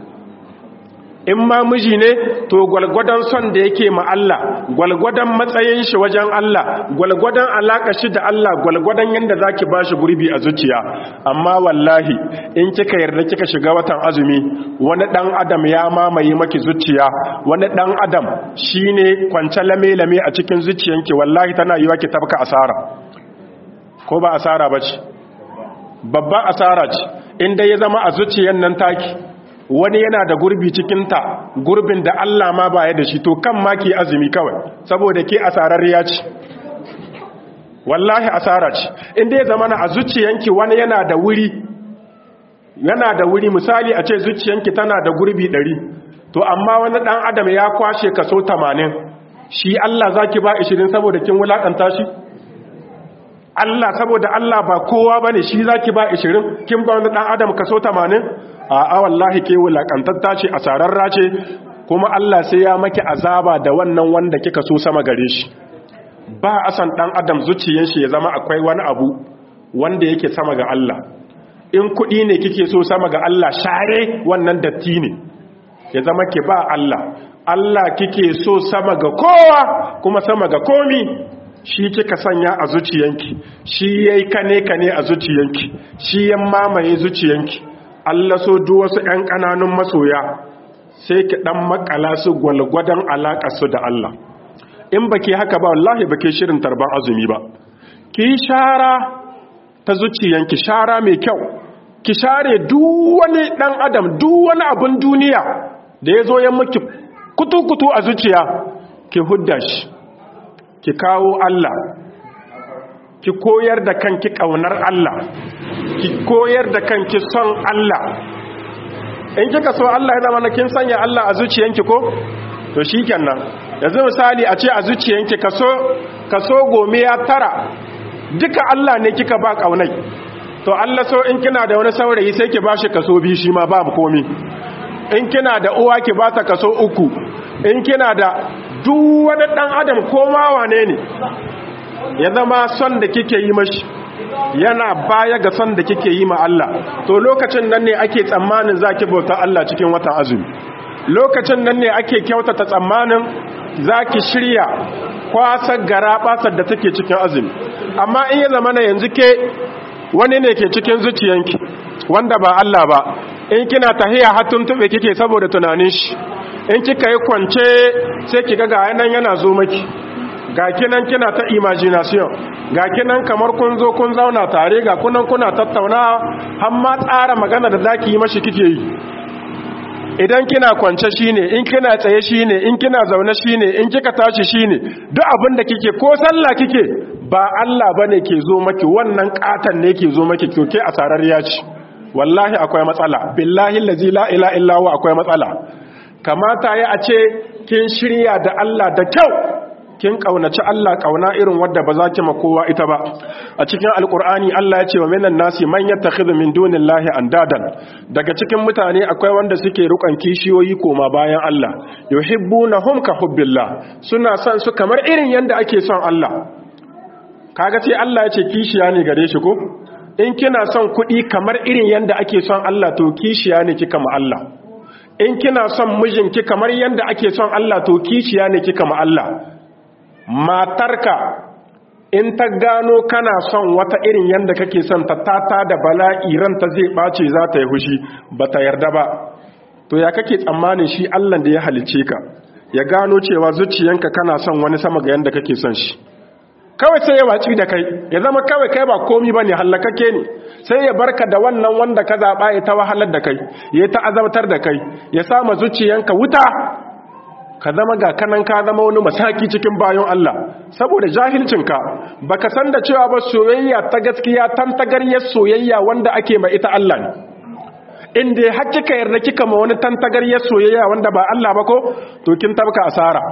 B: In ma miji ne to gwalgwadon son da yake ma Allah, gwalgwadon matsayin shi wajen Allah, gwalgwadon alaka shi da Allah, gwalgwadon yanda zaki bashi gurbi a zuciya. Amma wallahi in kika yarda kika shiga watan azumi, wani dan adam ya mamaye maki zuciya, wani dan adam shine kwance lame-lame a cikin zuciyanki, wallahi tana yiwa ki tafka asara. Ko ba asara bace? Babba asara ce. In dai ya zama a zuciyan nan taki wani yana da gurbi cikinta, gurbin da Allah ma baya da shi, to kan ma ke azumi kawai saboda ke asararriya ce. Wallahi asara ce. Inda ya zama na a zuciyanki wani yana da wuri, yana da wuri misali a ce zuciyanki tana da gurbi ɗari, to amma wani ɗan adam ya kwashe kaso tamanin, shi Allah za ki ba ishirin saboda kin wulaƙanta shi? Allah saboda Allah ba kowa ba ne, shi za ki ba ishirin, kin ba wani ɗan adam kaso tamanin? A'a wallahi ke wulakantatta ce, asararra ce, kuma Allah sai ya maki azaba da wannan wanda kika so sama gare shi. Ba a san dan adam zuciyar shi ya zama akwai wani abu wanda yake sama ga Allah. In kuɗi ne kike so sama ga Allah, share wannan datti ne, ya zama ki ba Allah. Allah kike so sama ga kowa kuma sama ga komi, shi kika sanya a zuciyanki, shi yayi kane kane a zuciyanki, shi ya mamaye zuciyanki. Allah so duk wasu ‘yan ƙananun masoya sai ki ɗan makala su gwalgwadon alaƙa su da Allah. In ba ke haka ba, wallahi ba ke shirin tarban azumi ba. Ki shara ta zuciyanki, shara mai kyau, ki share duk wani ɗan adam, duk wani abin duniya da ya zo ya miki kutu-kutu a zuciya, ki hudda shi, ki kawo Allah, ki koyar da kanki ƙaunar Allah, ki koyar da kanki son Allah. In kika so Allah ya zama na kin sanya Allah a zuciyanki ko to shikenan. Yanzu misali a ce a zuciyanki kaso kaso gome ya tara duka Allah ne kika ba kaunai, to Allah so in kina da wani saurayi sai ki bashi kaso biyu shi ma babu komi. In kina da uwa ki ba ta kaso uku, in kina da duk wani dan adam ko ma wane ne ya zama son da kike yi mashi yana baya ga son da kike yi ma Allah, to lokacin nan ne ake tsammanin zaki bauta Allah cikin watan azumi. Lokacin nan ne ake kyautata tsammanin zaki shirya kwasar garabasar da take cikin azumi. Amma in ya zama na yanzu ke wani ne ke cikin zuciyanki wanda ba Allah ba, in kina tahiya har tuntube kike saboda tunanin shi, in kika yi kwance sai kiga ga yanan yana zo maki, ga kinan kina ta imagination, ga kinan kamar kun zo kun zauna tare, ga kunan kuna tattauna, har ma tsara magana da zaki yi mashi kike yi. Idan kina kwance shine, in kina tsaye shine, in kina zaune shine, in kika tashi shine, duk abin da kike ko sallah kike ba Allah bane ke zo maki, wannan katan ne ke zo maki, kyoke asararriya ce. Wallahi akwai matsala, billahi allazi la ilaha illa huwa akwai matsala. Kamata ya a ce kin shirya da Allah da kyau, kin kaunaci Allah kauna irin wadda ba za ki ma kowa ita ba. A cikin alkur'ani Allah ya ce wa minan nasi man yattakhidhu min dunillahi andadan, daga cikin mutane akwai wanda suke rukan kishiyoyi koma bayan Allah, yuhibbunahum ka hubbillah, suna son su kamar irin yanda ake son Allah. Kaga sai Allah ya ce kishiya ne gare shi ko? In kina son kuɗi kamar irin yanda ake son Allah, to kishiya ne kika ma Allah. In kina son mijinki kamar yanda ake son Allah, to kishiya ne kika ma Allah. Matarka in ta gano kana son wata irin yanda kake son ta tata da bala'i ranta zai ɓace za ta yi hushi ba ta yarda ba, to ya kake tsammanin shi Allah da ya halice ka ya gano cewa zuciyanka kana son wani sama ga yanda kake son shi? Kawai sai ya waci da kai, ya zama kawai kai ba komi ba ne, hallakake ne, sai ya barka da wannan wanda ka zaɓa ya ta wahalar da kai, ya ta azabtar da kai, ya sama zuciyanka wuta, ka zama ga kanan ka zama wani masaki cikin bayan Allah saboda jahilcinka baka san da cewa ba soyayya ta gaskiya tantagaryar soyayya wanda ake ma ita Allah ne. Inda har kika yarda kika ma wani tantagaryar soyayya wanda ba Allah ba ko to kin tabka asara.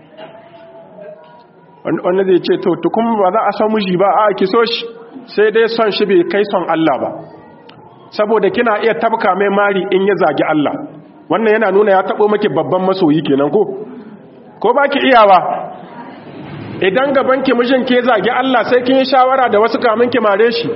B: Wanda zai ce to tukun ba za a san miji ba a ki so shi, sai dai son shi bai kai son Allah ba, saboda kina iya tabka mai mari in ya zagi Allah. Wannan yana nuna ya taɓo maki babban masoyi kenan ko ko baki iyawa. Idan gaban ki mijin ke zagi Allah sai kin yi shawara da wasu kamin ki mare shi,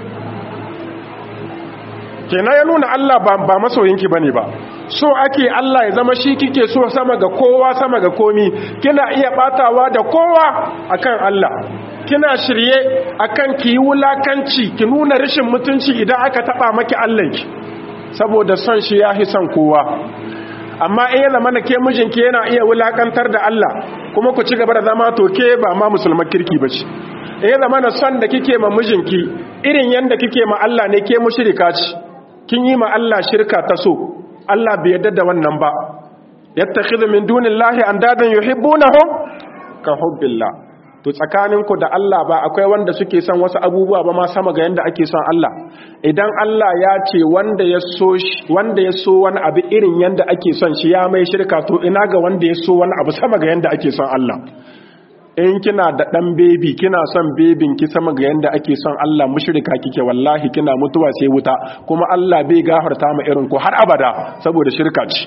B: kenan ya nuna Allah ba, ba masoyinki bane ba. So ake Allah ya zama shi kike so sama ga kowa sama ga komi. Kina iya batawa da kowa akan Allah, kina shirye akan ki yi wulakanci ki nuna rashin mutunci idan aka taba maki Allahnki, saboda son shi yahi son kowa. Amma in ya zama na ke mijinki yana iya wulakantar da Allah kuma ku ci gaba da zama, to ke ba ma musulman kirki ba ce. In ya zama na son da kike ma mijinki irin yanda kike ma Allah ne, ke mushrika ce, kin yi ma Allah shirka ta so. Allah bai yarda da wannan ba. Yattakhidhu min dunillahi andadan yuhibbunahum ka hubbillah. To tsakaninku da Allah ba akwai wanda suke son wasu abubuwa ba ma sama ga yanda ake son Allah. Idan Allah ya ce wanda ya so wanda ya so wani abu irin yanda ake son shi ya mai shirka, to ina ga wanda ya so wani abu sama ga yanda ake son Allah. In kina da dan baby kina son bebin ki sama ga yanda ake son Allah, mushrika kike, wallahi kina mutuwa sai wuta, kuma Allah bai gafarta ma irin ku har abada saboda shirka ce.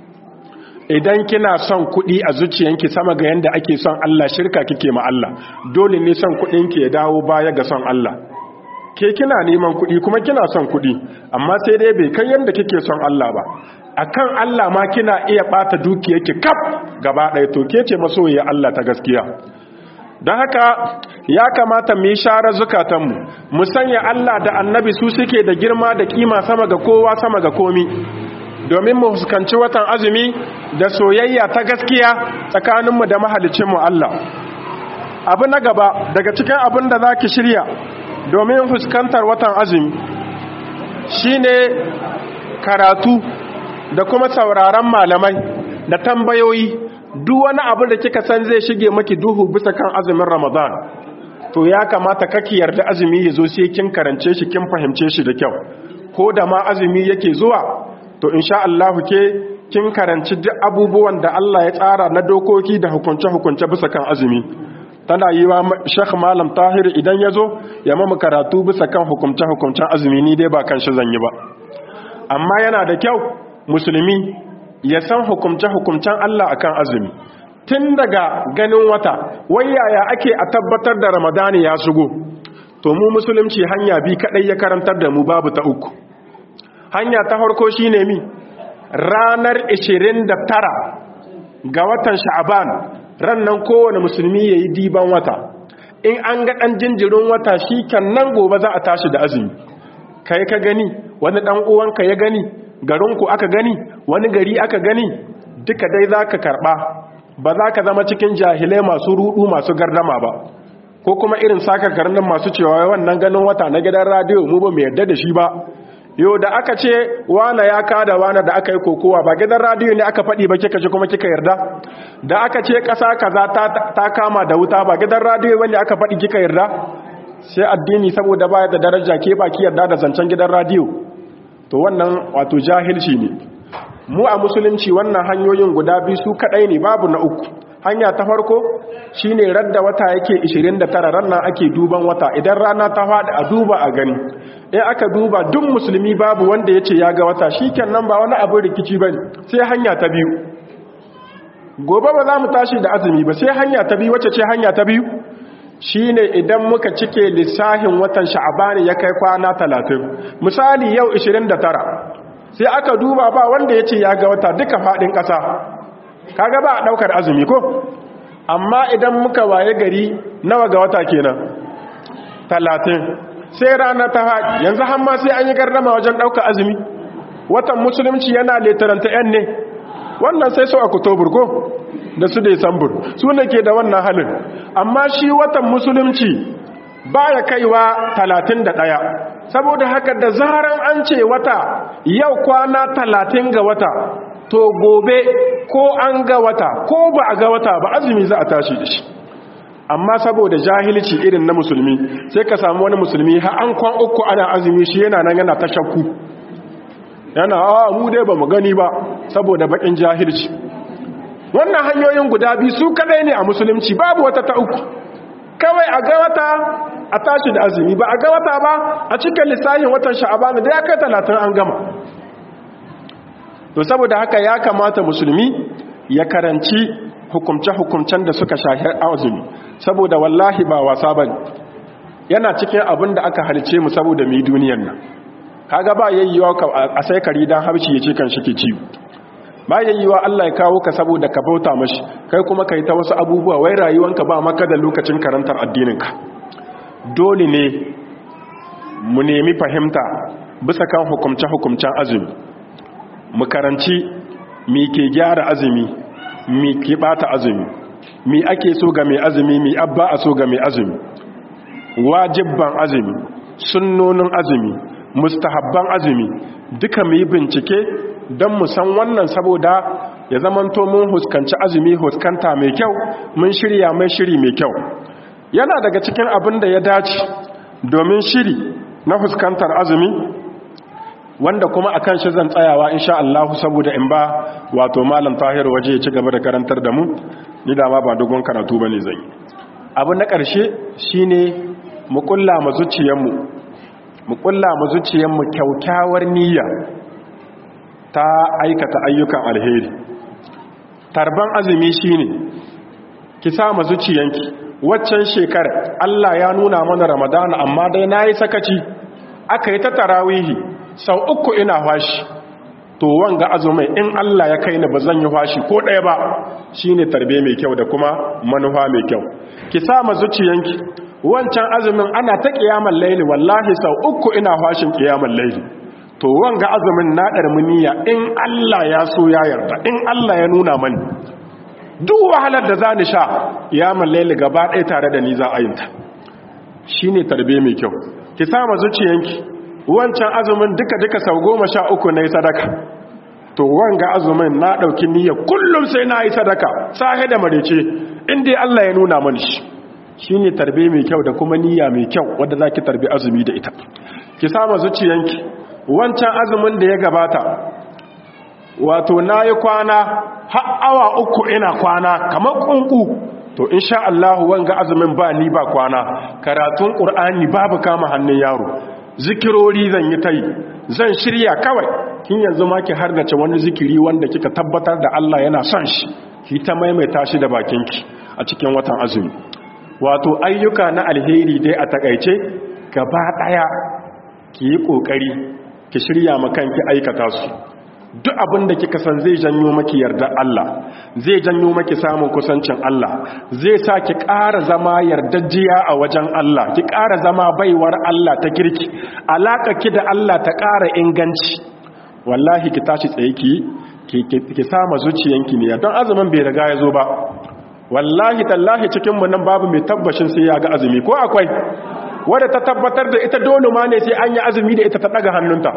B: Idan kina son kuɗi a zuciyanki sama ga yanda ake son Allah, shirka kike ma Allah. Dole ne son kuɗinki ya dawo baya ga son Allah. Ke kina neman kuɗi kuma kina son kuɗi, amma sai dai bai kai yanda kike son Allah ba. Akan Allah ma kina iya ɓata dukiyarki kaf gaba ɗaya, to ke ce masoyiya Allah ta gaskiya. Don haka ya kamata mu yi share zukatanmu, mu sanya Allah da annabi su suke da girma da kima sama ga kowa sama ga komi, domin mu fuskanci watan azumi da soyayya ta gaskiya tsakaninmu da mahalicinmu Allah. Abu na gaba daga cikin abin da za ki shirya domin fuskantar watan azumi shine karatu da kuma sauraron malamai da tambayoyi. Duk wani abu da kika san zai shige maki duhu bisa kan azumin Ramadan, to ya kamata kake yarda azumi ya zo sai kin karance shi kin fahimce shi da kyau. Ko da ma azumi yake zuwa, to insha Allah ke kin karanci duk abubuwan da Allah ya tsara na dokoki da hukunce-hukunce bisa kan azumi. Tana yi wa Sheikh Malam Tahir idan ya zo ya mamu karatu bisa kan hukunce-hukuncen azumi, ni dai ba kan shi zan yi ba. Amma yana da kyau musulmi ya san hukumce-hukumcen Allah akan azumi, tun daga ganin wata, wai yaya ake a tabbatar da Ramadani ya shigo. To mu musulunci hanya bi kadai ya karantar da mu, babu ta uku. Hanya ta farko shine mi ranar ishirin da tara ga watan Sha'aban, rannan kowane musulmi yayi diban wata. In an ga dan jinjirin wata shikenan gobe za a tashi da azumi. Kai ka gani, wani dan uwanka ya gani, garinku aka gani, wani gari aka gani, duka dai za ka karɓa. Ba za ka zama cikin jahilai masu rudu masu gardama ba, ko kuma irin saka karnin masu cewa wannan ganin wata na gidan radiyo mu ba mu yarda da shi ba. Yau da aka ce wana ya kada wana da aka yi kokowa, ba gidan radiyo ne aka faɗi ba kika ji kuma kika yarda? Da aka ce ƙasa kaza ta, ta kama da wuta, ba gidan radiyo wanda aka faɗi kika yarda? Sai addini saboda baya da daraja ke baki yarda da zancen gidan radiyo. To wannan wato jahilci ne. Mu a musulunci wannan hanyoyin guda biyu su kadai ne, babu na uku. Hanya ta farko shine radda wata yake ishirin da tara, rannan ake duban wata. Idan rana ta faɗi a duba a gani. In aka duba duk musulmi babu wanda yace ya ga wata, shikenan ba wani abu rikici bane. Sai hanya ta biyu. Gobe ba za mu tashi da azumi ba, sai hanya ta biyu. Wacce ce hanya ta biyu? Shine idan muka cike lissahin watan Sha'abani ya kai kwana talatin, misali yau ishirin da tara, sai aka duba ba wanda ya ce ya ga wata duka faɗin ƙasa, kaga ba a ɗaukar azumi ko? Amma idan muka waye gari nawa ga wata kenan? talatin sai rana ta haɗi yanzu hamma sai an yi gardama wajen ɗauka azumi watan musulunci yana letaranta yan ne wannan sai so a kutobur ko da su desambur su ne ke da wannan halin amma shi watan musulunci baya kaiwa talatin da ɗaya saboda haka da zaran an ce wata yau kwana talatin ga wata to gobe ko an ga wata ko ba a ga wata ba azumi za a tashi da shi amma saboda jahilci irin na musulmi sai ka samu wani musulmi har an kwan uku ana azumi shi yana nan yana ta shakku yana a mu dai ba mu gani ba saboda bakin jahilci wannan hanyoyin guda biyu su kadai ne a musulunci babu wata ta uku kawai a ga wata a tashi da azumi ba a ga wata ba a cikin lissafin watan sha'aban da ya kai talatin an gama to saboda haka ya kamata musulmi ya karanci hukumce-hukumcen da suka shahi azumi saboda wallahi ba wasa bane yana cikin abin da aka halice mu saboda mu duniyar nan kaga ba yayyiwa a sai kari dan habshi yace kan shi ke ciwo ba yayyiwa Allah ya kawo ka saboda ka bauta mashi kai kuma kai ta wasu abubuwa wai rayuwanka ba maka da lokacin karantar addininka dole ne mu nemi fahimta bisa kan hukumce-hukumcen azumi mu karanci mi ke gyara azumi mi ke bata azumi mi ake so ga mai azumi mi abba a so ga mai azumi wajibban azumi sunnonin azumi mustahabban azumi duka mu yi bincike don mu san wannan saboda ya zamanto mun huskanci azumi huskanta mai kyau mun shirya mai shiri mai kyau yana daga cikin abin da ya dace domin shiri na huskantar azumi wanda kuma akan shi zan tsayawa insha Allah saboda in ba wato malam Tahir waje ya ci gaba da karantar da mu ni da ma ba dogon karatu bane zan yi abu na ƙarshe shine mu kulla mu zuciyarmu mu kulla mu zuciyarmu kyaukyawar niyya ta aikata ayyukan alheri tarban azumi shine ki sa mu zuciyanki waccan shekara Allah ya nuna mana Ramadana amma dai nayi sakaci aka yi ta tarawihi sau uku ina fashi to wanga azumai in Allah ya kai ni ba zan yi fashi ko ɗaya ba shine tarbe mai kyau da kuma manufa mai kyau ki sa mu zuciyanki wancan azumin ana ta kiyamar laili wallahi sau uku ina fashin kiyamar laili to wanga azumin na darmuniya in Allah ya so ya yarda in Allah ya nuna mani duk wahalar da za ni sha kiyamar laili gaba ɗaya tare da ni za a yinta shine tarbe mai kyau ki sama zuciyanki wancan azumin duka duka sau goma sha uku na yi sadaka to wanga azumin na ɗauki niyya kullum sai na yi sadaka sahe da marece inda Allah ya nuna mani shi shi ne tarbe mai kyau da kuma niyya mai kyau wadda za ki tarbi azumi da ita ki sama zuciyanki wancan azumin da ya gabata wato na yi kwana har awa uku ina kwana kamar kunku to insha Allah wanga azumin ba ni ba kwana karatun Qur'ani babu kama hannun yaro zikirori zan yi tai zan shirya kawai kin yanzu ma ki hargace wani zikiri wanda kika tabbatar da Allah yana son shi ki ta maimaita shi da bakinki a cikin watan azumi wato ayyuka na alheri dai a takaice gaba daya ki yi kokari ki shirya makanki aikata su duk abin da kika san zai janyo maki yarda Allah zai janyo maki samun kusancin Allah zai sa ki ƙara zama yardajjiya a wajen Allah ki ƙara zama baiwar Allah ta kirki alaka ki da Allah ta ƙara inganci wallahi ki tashi tsaye ki ki sama zuciyanki ne don azumin bai riga ya zo ba wallahi tallahi cikinmu nan babu mai tabbashin sai ya ga azumi ko akwai wadda ta tabbatar da ita dole ma ne sai an yi azumi da ita ta daga hannunta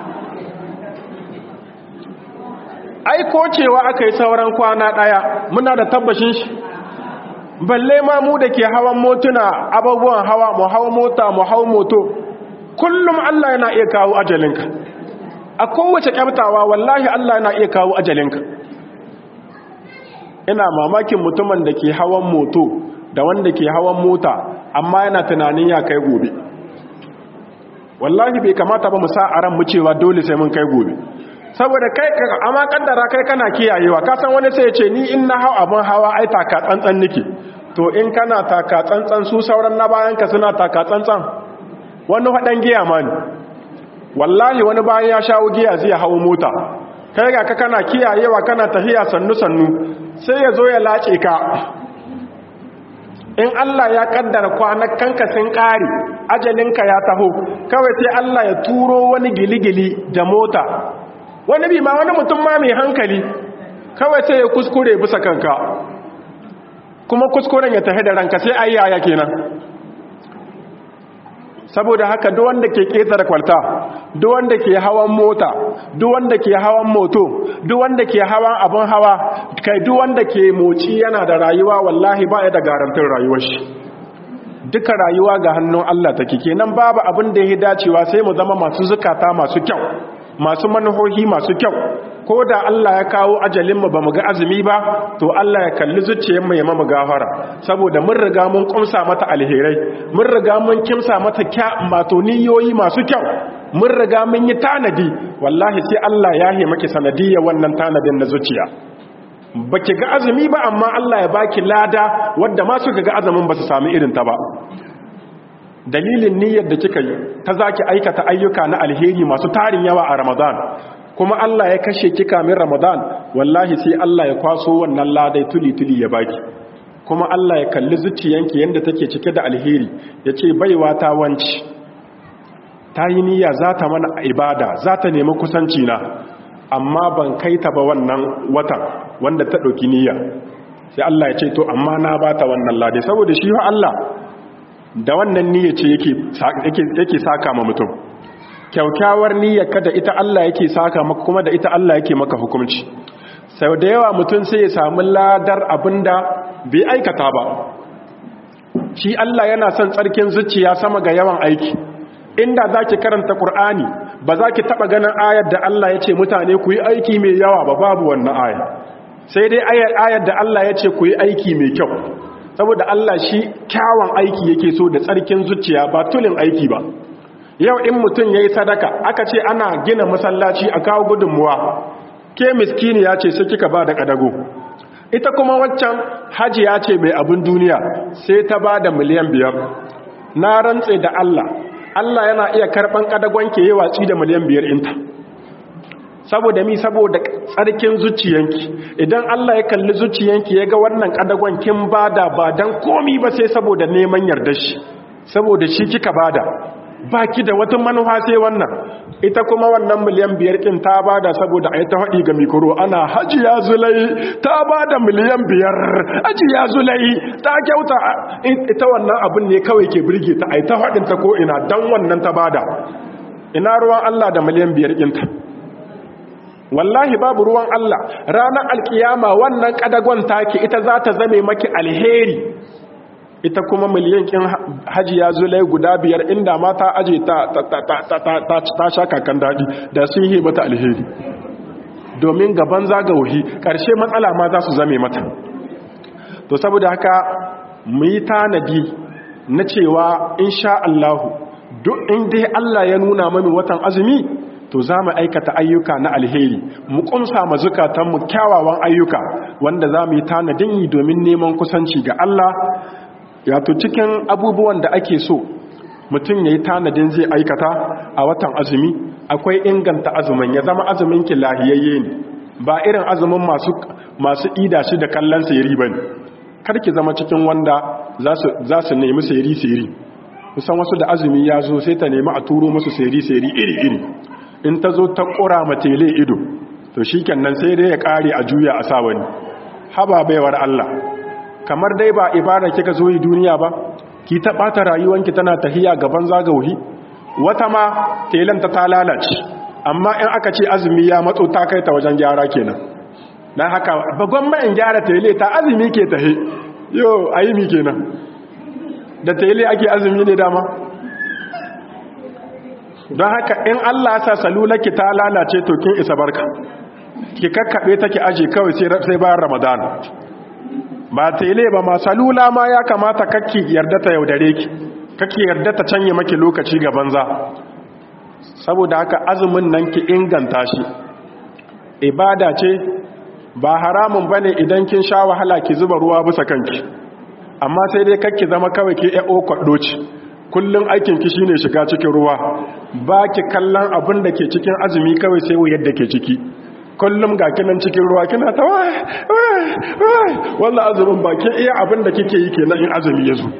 B: ai ko cewa aka yi sauran kwana daya muna da tabbashin shi balle ma mu da ke hawan motuna abubuwan hawa mu hawa mota mu hawa moto kullum Allah yana iya kawo ajalinka a kowace kyaftawa wallahi Allah yana iya kawo ajalinka ina mamakin mutumin da ke hawan moto da wanda ke hawan mota amma yana tunanin ya kai gobe wallahi bai kamata ba mu sa a ran mu cewa dole sai mun kai gobe saboda kai amma kaddara kai kana kiyayewa ka san wani sai ya ce ni in na hau abin hawa ai taka tsantsan nake to in kana taka tsantsan su sauran na bayan ka suna taka tsantsan wani hadan giya ma ne wallahi wani bayan ya shawo giya zai hawo mota kai ga ka kana kiyayewa kana tahiya sannu sannu sai ya zo ya lace ka in Allah ya kaddara kwanakanka sun kare ajalinka ya taho kawai sai Allah ya turo wani giligili da mota wani bi ma wani mutum ma mai hankali kawai sai ya kuskure bisa kanka kuma kuskuren ya tafi da ranka sai ayi yaya kenan. Saboda haka duk wanda ke ƙetare kwalta, duk wanda ke hawan mota, duk wanda ke hawan moto, duk wanda ke hawan abin hawa, kai duk wanda ke moci yana da rayuwa wallahi ba ya da garantin rayuwar shi. Duka rayuwa ga hannun Allah take, kenan babu abin da ya dacewa sai mu zama masu zukata masu kyau, masu manuhohi masu kyau. Ko da Allah ya kawo ajalinmu ba mu ga azumi ba, to Allah ya kalli zuciyarmu ya mamu gafara, saboda mun riga mun kumsa mata alherai, mun riga mun kimsa mata mato niyoyi masu kyau, mun riga mun yi tanadi, wallahi sai Allah ya he maki sanadiyya wannan tanadin na zuciya. Baki ga azumi ba amma Allah ya baki lada wadda ma suka ga azumin ba su sami irin ta ba. Dalilin niyyar da kika yi ta zaki aikata ayyuka na alheri masu tarin yawa a Ramadan, kuma Allah ya kashe ki kamin Ramadan, wallahi sai Allah ya kwaso wannan ladai tuli-tuli ya baki. Kuma Allah ya kalli zuciyanki yanda take cike da alheri, ya ce baiwa ta wanci, ta yi niyya za ta mana ibada, za ta nemi kusanci na, amma ban kai ta ba wannan watan wanda ta ɗauki niyya. Sai Allah ya ce to amma na ba ta wannan ladai, saboda shi wa Allah da wannan niyya ce yake saka ma mutum. Kyaukyawar niyyar kada ita Allah yake saka maka, kuma da ita Allah yake maka hukunci. Sau da yawa mutum sai ya samu ladar abinda bai aikata ba. Shi Allah yana son tsarkin zuciya sama ga yawan aiki. Inda zaki karanta Qur'ani ba za ki taba ganin ayar da Allah ya ce mutane ku yi aiki mai yawa ba, babu wannan ayar. Sai dai ayar ayar da Allah ya ce ku yi aiki mai kyau. Saboda Allah shi kyawun aiki yake so da tsarkin zuciya, ba tulin aiki ba. Yau in mutum ya yi sadaka aka ce ana gina masallaci a kawo gudunmuwa, ke miskini ya ce sai kika ba da ƙadago, ita kuma waccan hajiya ce mai abin duniya sai ta ba da miliyan biyar. Na rantse da Allah, Allah yana iya karɓan ƙadagon ke yi watsi da miliyan biyar inta. Saboda mi, saboda tsarkin zuciyanki. Idan Allah ya kalli zuciyanki ya ga wannan ƙadagon kin bada ba don komi ba sai saboda neman yardar shi, saboda shi kika bada, baki da wata manufa sai wannan. Ita kuma wannan miliyan biyar kin ta bada saboda ai ta haɗi ga mikro ana hajiya Zulai ta bada miliyan biyar, hajiya Zulai ta kyauta. Ita wannan abin ne kawai ke birge ta, ai ta haɗin ta ko ina dan wannan ta bada. Ina ruwan Allah da miliyan biyar kinta? Wallahi babu ruwan Allah. Ranar alkiyama wannan kadagon take ita za ta zame maki alheri. Ita kuma miliyan kin hajiya Zulai guda biyar inda ma ta aje ta ta sha kakan daɗi da sun yi mata alheri, domin gaban zagawahi ƙarshe matsala ma za su zame mata. To saboda haka mu yi tanadi na cewa insha Allahu duk inda Allah ya nuna mani watan azumi to za mu aikata ayyuka na alheri, mu kumsa ma zukatanmu kyawawan ayyuka wanda za mu yi tanadin yi domin neman kusanci ga Allah. Yato cikin abubuwan da ake so mutum ya yi tanadin zai aikata a watan azumi, akwai inganta azumin, ya zama azumin ki lahiyayye ne, ba irin azumin masu masu ida shi da kallon sayri ba ne. Kar ki zama cikin wanda za su nemi sayri sayri. Kusan wasu da azumi ya zo sai ta nemi a turo musu sayri sayri iri iri. In ta zo ta ƙura matele ido, to shi kenan sai dai ya ƙare a juya a sa wani. Haba baiwar Allah, kamar dai ba ibada kika zo yi duniya ba, ki ta ɓata rayuwanki tana tahiya gaban zagauhi. Wata ma telanta ta lalace, amma in aka ce azumi ya matso ta kai ta wajen gyara kenan. Na haka bagon in gyara tele ta azumi ke tahe, yo ayi mi kenan. Da tele ake azumi ne dama. Don haka in Allah sa salulaki ta lalace to kin isa barka, ki kakkaɓe ta ki aje kawai sai bayan Ramadan. Ba tele ba ma, salula ma ya kamata kakki yarda ta yaudare ki, kakki yarda ta canye maki lokaci ga banza. Saboda haka azumin nan ki inganta shi, ibada ce, ba haramun bane idan kin sha wahala ki zuba ruwa bisa kanki, amma sai dai kakki zama kawai ki ƴo kwaɗo ce. Kullum aikinki shine shiga cikin ruwa, ba ki kallon abin da ke cikin azumi kawai sai wuyar da ke ciki. kullum ga kinan cikin ruwa kina ta wai wai wai wallahi azumin baki iya abin da kike yi kenan in azumi ya zo.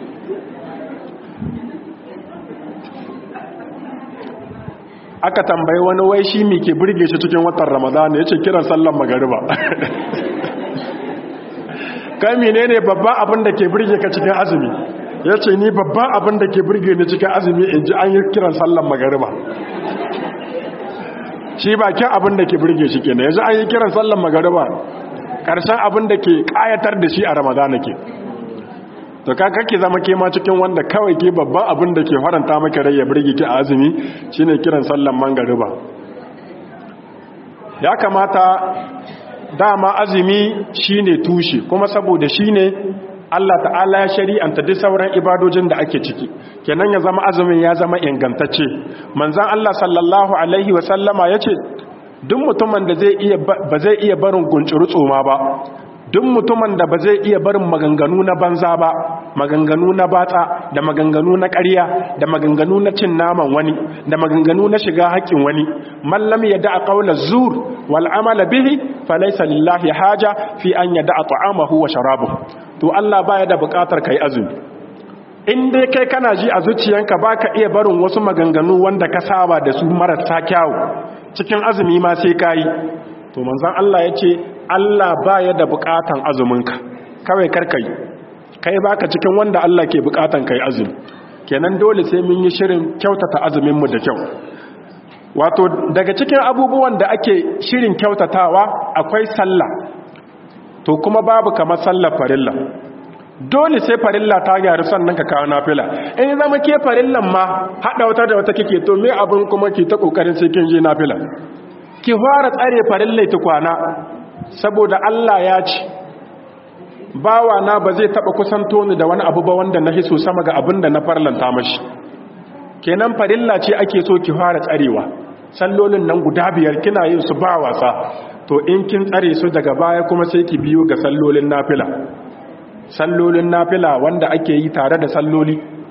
B: Aka tambayi wani wai shi me ke burge shi cikin watan Ramadan yace kiran sallar magariba. Kai menene babban abin da ke burge ka cikin azumi? Yace ni babban abin da ke burge ni cikin azumi in ji an yi kiran sallar magariba. Shi bakin abin da ke burge shi kenan yanzu an yi kiran sallar magariba karshen abin da ke kayatar da shi a Ramadan ke. To ka kake zama ke ma cikin wanda kawai ke babban abin da ke faranta maka rai ya burge ki a azumi shine kiran sallar magariba. Ya kamata dama azumi shine tushe kuma saboda shine Allah ta'ala ya shari'anta duk sauran ibadojin da ake ciki kenan ya zama azumin ya zama ingantacce. Manzon Allah sallallahu alaihi wa sallama yace duk mutumin da zai iya ba zai iya barin guncuru tsoma ba, duk mutumin da ba zai iya barin maganganu na banza ba, maganganu na batsa da maganganu na ƙarya da maganganu na cin naman wani da maganganu na shiga haƙƙin wani, man lam yada'a qawla zur wal amala bihi falaysa lillahi haja fi an yada'a ta'amahu wa sharabahu. To Allah baya da buƙatar kai azumi in dai kai kana ji a zuciyanka baka iya barin wasu maganganu wanda ka saba da su marasa kyau cikin azumi ma sai kai, to manzon Allah yace Allah baya da buƙatan azuminka kawai karkai kai baka cikin wanda Allah ke buƙatan kai azumi. Kenan dole sai mun yi shirin kyautata azumin mu da kyau. Wato daga cikin abubuwan da ake shirin kyautatawa akwai sallah, to kuma babu kamar sallar farilla. Dole sai farilla ta gyaru sannan ka kawo nafila. In zama ke farillan ma hada wata da wata kike to me abin kuma ki ta kokarin sai kin je nafila. Ki fara tsare farillai tukwana saboda Allah ya ce bawa na ba zai taba kusanto ni da wani abu ba wanda na hiso sama ga abin da na farlanta mashi. Kenan farilla ce ake so ki fara tsarewa. Sallolin nan guda biyar kina yin su ba wasa. To in kin tsare su daga baya kuma sai ki biyo ga sallolin nafila. Sallolin nafila wanda ake yi tare da salloli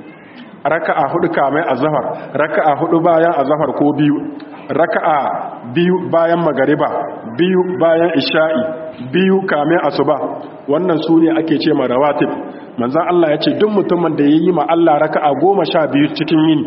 B: raka'a hudu kamar azhar, raka'a hudu bayan azhar ko biyu, raka'a biyu bayan magariba, biyu bayan isha'i, biyu kamar asuba. Wannan sune ake ce ma rawatib. Manzon Allah ya ce duk mutumin da yayi ma Allah raka'a goma sha biyu cikin yini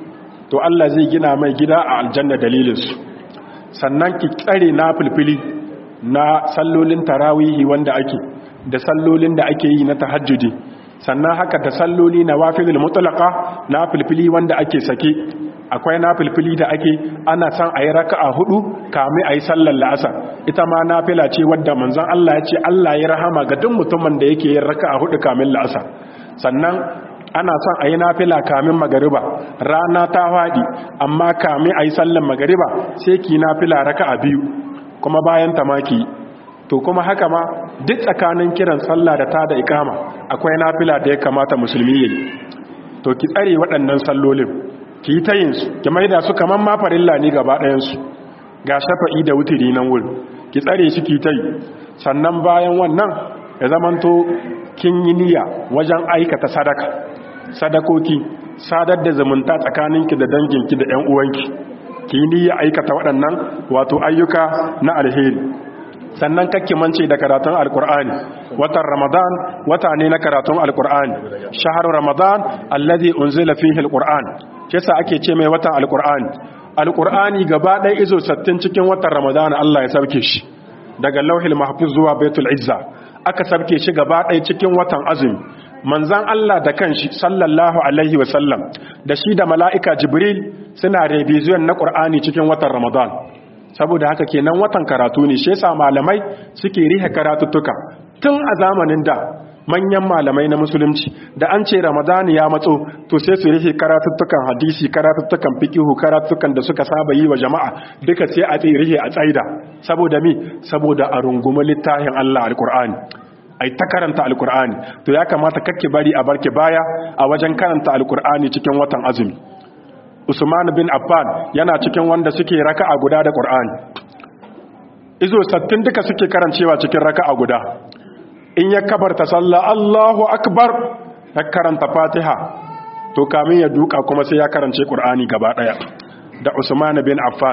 B: to Allah zai gina mai gida a aljanna dalilin su. Sannan ki tsare na filfili na sallolin tarawihi wanda ake da sallolin da ake yi na tahajjudi, sannan haka da salloli na wafilul mutlaqa na filfili wanda ake sake. Akwai na filfili da ake ana san ayi raka'a hudu kamin ayi sallar la'asar, ita ma nafila ce wadda manzon Allah ya ce Allah ya rahama ga duk mutumin da yake yin raka'a hudu kamin la'asar. Sannan ana son a yi nafila kamin magariba, rana ta faɗi amma kamin a yi sallan magariba sai ki nafila raka a biyu kuma bayan tamaki. To kuma haka ma duk tsakanin kiran sallah da ta da ikama akwai nafila da ya kamata musulmi yayi. To ki tsare waɗannan sallolin, ki yi ta yin su, ki maida su kaman ma farilla ne gaba ɗayan su. Ga shafa'i da wutiri nan wurin, ki tsare shi ki ta yi. Sannan bayan wannan ya zamanto kin yi niyya wajen aikata sadaka. Sadakoki, sadar da zumunta tsakaninki da danginki da 'yan uwanki, ki yi niyya aikata waɗannan wato ayyuka na alheri. Sannan kakki mance da karatun alkur'ani. Watan Ramadan wata ne na karatun alkur'ani. Shahar Ramadan allazi unzila fihi alqur'an. Kisa ake ce mai watan alkur'ani. Alkur'ani gaba ɗaya izo sittin cikin watan Ramadan Allah ya sauke shi daga Lauhil Mahfuz zuwa Baitul Izza. Aka sauke shi gaba ɗaya cikin watan azumi. Manzan Allah da kanshi sallallahu alaihi wasallam da shi da mala'ika Jibril suna revision na Qur'ani cikin watan Ramadan. Saboda haka kenan watan karatu ne, shi yasa malamai suke rihe karatuttuka tun a zamanin da. Manyan malamai na musulunci da an ce Ramadan ya matso to sai su rihe karatuttukan hadisi, karatuttukan fiqh, karatuttukan da suka saba yi wa jama'a duka sai a rihe a tsaida. Saboda mi? Saboda a rungumi littafin Allah alqur'ani, ai ta karanta alkur'ani. To ya kamata kake bari a barke baya a wajen karanta alkur'ani cikin watan azumi. Usman bin Affan yana cikin wanda suke raka'a guda da Qur'ani. Izo sattin duka suke karancewa cikin raka'a guda. In ya kabarta sallah Allahu akbar ya karanta Fatiha to kamin ya duka kuma sai ya karance Qur'ani gaba daya. Da Usman bin Affan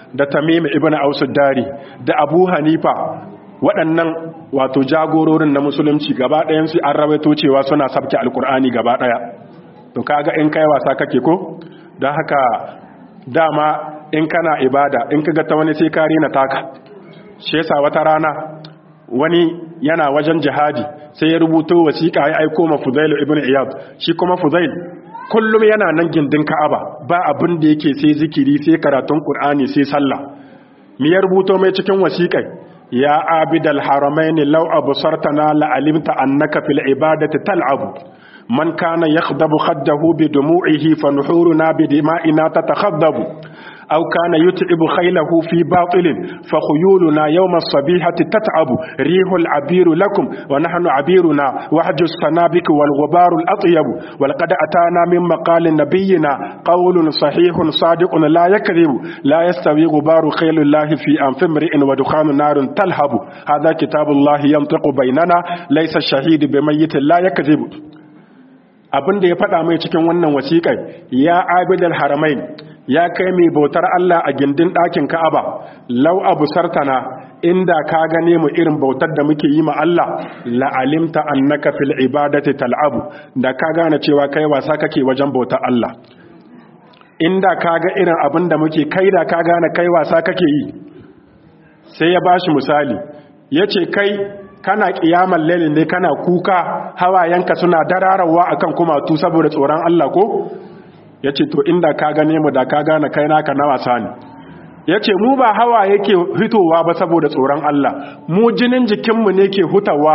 B: da Tamim ibn Aus ad-Dari da Abu Hanifa waɗannan wato jagororin na musulunci gaba ɗayan su an rawaito cewa suna sabke alkur'ani gaba ɗaya to kaga in kai wasa kake ko don haka dama in kana ibada in kaga ta wani sai ka rena taka shi yasa wata rana wani yana wajen jihadi sai ya rubuto wasiƙa ya aiko ma Fudail ibn Iyad shi kuma Fudail kullum yana nan gindin Ka'aba ba abin da yake sai zikiri sai karatun Qur'ani sai sallah me ya rubuto mai cikin wasiƙai ya abidal haramain law absartana la alimta annaka fil ibadati tal'abu man kana yakhdabu khaddahu bi dumu'ihi fa nuhuruna bi dima'ina tatakhaddabu أو كان يتعب خيله في باطل فخيولنا يوم الصبيحة تتعب ريح العبير لكم ونحن عبيرنا وحج السنابك والغبار الأطيب ولقد أتانا من مقال نبينا قول صحيح صادق لا يكذب لا يستوي غبار خيل الله في أنف امرئ ودخان نار تلهب هذا كتاب الله ينطق بيننا ليس الشهيد بميت لا يكذب abin da ya faɗa mai cikin wannan wasiƙar ya abidal haramain ya kai mai bautar Allah a gindin ɗakin Ka'aba lau abu sartana inda ka gane mu irin bautar da muke yi ma Allah la'alimta annaka fil ibadati tal'abu da ka gane cewa kai wasa kake wajen bautar Allah inda ka ga irin abin da muke kai da ka gane kai wasa kake yi sai ya bashi misali yace kai kana kiyamar lailin ne kana kuka hawayenka suna dararawa akan kumatu saboda tsoron Allah ko yace to inda ka gane mu da ka gane kai naka na wasa ne yace mu ba hawa yake hitowa ba saboda tsoron Allah mu jinin jikinmu ne ke hutawa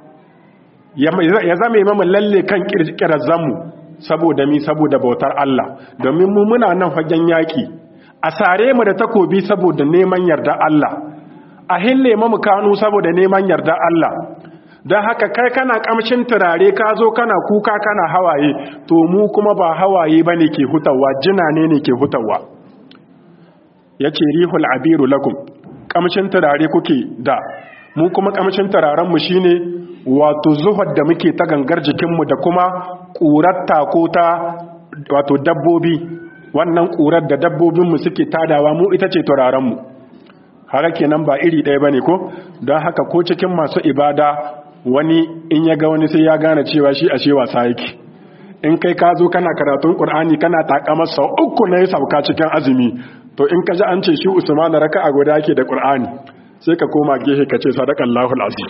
B: ya zame mu lalle kan kirkirazan mu saboda mi saboda bautar Allah domin mu muna nan fagen yaki a sare mu da takobi saboda neman yarda Allah a hille mu kanu saboda neman yarda Allah don haka kai kana kamshin turare ka zo kana kuka kana hawaye to mu kuma ba hawaye bane ke hutawa jinane ne ke hutawa yace rihul abiru lakum kamshin turare kuke da mu kuma kamshin turaren mu shine wato zuhud da muke ta gangar jikin mu da kuma kurar tako ta wato dabbobi wannan kurar da dabbobin mu suke tadawa mu ita ce turaren mu haka kenan ba iri ɗaya bane ko don haka ko cikin masu ibada wani in ya ga wani sai ya gane cewa shi ashe wasa yake in kai ka zo kana karatun Qur'ani kana takamar sau uku na ya sauka cikin azumi to in ka ji an ce shi Usman raka'a guda yake da Qur'ani sai ka koma gehe ka ce sadaqallahu alazim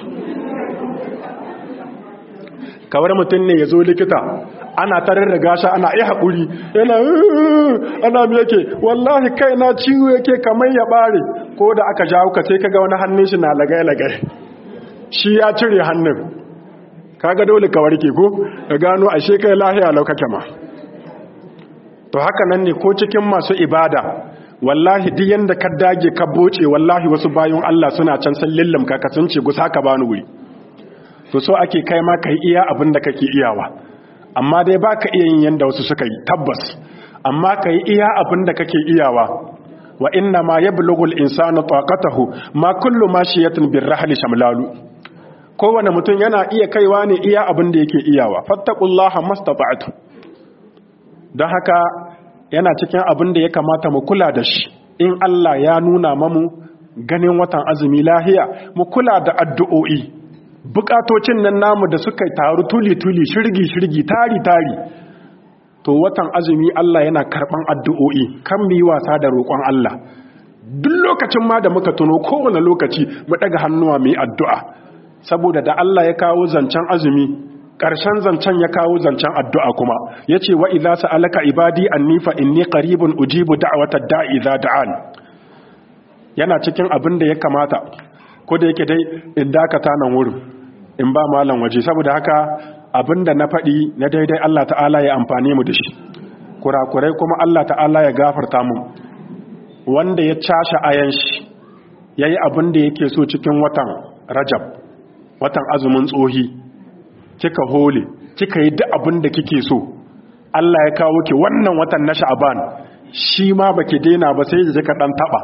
B: kawar mutum ne ya zo likita ana tarar da gasha ana yi haƙuri yana ana mi yake wallahi kai na ciwo yake kamar ya bare ko da aka jawo ka sai kaga wani hannun shi na lagai-lagai shi ya cire hannun kaga dole ka warke ko ka gano ashe kai lahiya lau kake ma to haka nan ne ko cikin masu ibada wallahi duk yanda ka dage ka boce wallahi wasu bayan Allah suna can san lillim ka kasance gusa ka bani wuri to so ake kai ma kai iya abin da kake iyawa amma dai baka iya yin yanda wasu suka yi tabbas amma kai iya abin da kake iyawa wa inna ma yablughu al-insanu taqatahu ma kullu mashiyatin birrahli shamlalu kowane mutum yana iya kaiwa ne iya abin da yake iyawa fattaqullaha mastata'tu don haka yana cikin abin da ya kamata mu kula da shi in Allah ya nuna mamu ganin watan azumi lahiya mu kula da addu'o'i bukatocin nan namu da suka taru tuli-tuli shirgi-shirgi tari-tari to watan azumi Allah yana karban addu'o'i kan mu yi wasa da roƙon Allah duk lokacin ma da muka tuno kowane lokaci mu daga hannuwa mu yi addu'a saboda da Allah ya kawo zancen azumi ƙarshen zancen ya kawo zancen addu'a kuma yace wa idza sa'alaka ibadi anni fa inni qaribun ujibu da'watad da'i idza da'an yana cikin abin da ya kamata ko da yake dai in dakata nan wurin in ba malam waje saboda haka abinda na faɗi na daidai Allah ta'ala ya amfane mu da shi kurakurai kuma Allah ta'ala ya gafarta mu wanda ya cashe ayan shi yayi abin da yake so cikin watan Rajab watan azumin tsohi kika hole kika yi duk abin da kike so Allah ya kawo ki wannan watan na Sha'ban shi ma baki daina ba sai kika dan taba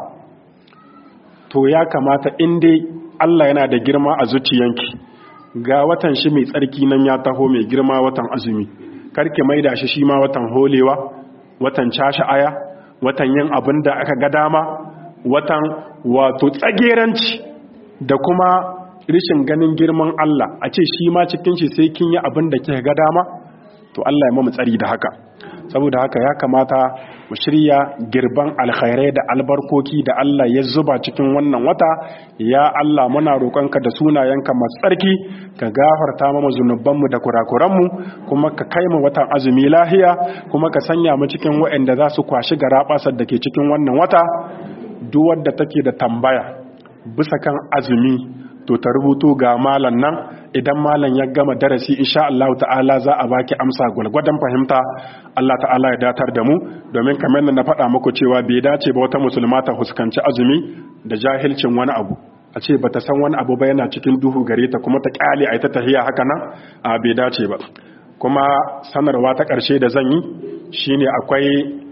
B: to ya kamata in dai Allah yana da girma a zuciyanki ga watan shi mai tsarki nan ya taho mai girma watan azumi karki maida shi shi ma watan holewa watan cashe aya watan yin abin da aka ga dama watan wato tsageranci da kuma rishin ganin girman Allah a ce shi ma cikin shi sai kin yi abin da kika ga dama to Allah ya mamu tsari da haka. Saboda haka ya kamata mu shirya girban alkhairai da albarkoki da Allah ya zuba cikin wannan wata. Ya Allah muna roƙonka da sunayenka masu tsarki ka gafarta mana zunubanmu da kurakuranmu, kuma ka kai mu watan azumi lahiya, kuma ka sanya mu cikin waɗanda za su kwashi garabasar da ke cikin wannan wata. Duk wadda take da tambaya bisa kan azumi to ta rubuto ga malam nan, idan malam ya gama darasi insha Allah ta'ala za a baki amsa gwalgwadon fahimta. Allah ta'ala ya datar da mu, domin kamar na faɗa muku cewa bai dace ba wata musulma ta fuskanci azumi da jahilcin wani abu, a ce bata san wani abu ba yana cikin duhu gare ta kuma ta kyale a ita tahiya haka nan, a bai dace ba. Kuma sanarwa ta ƙarshe da zan yi shine akwai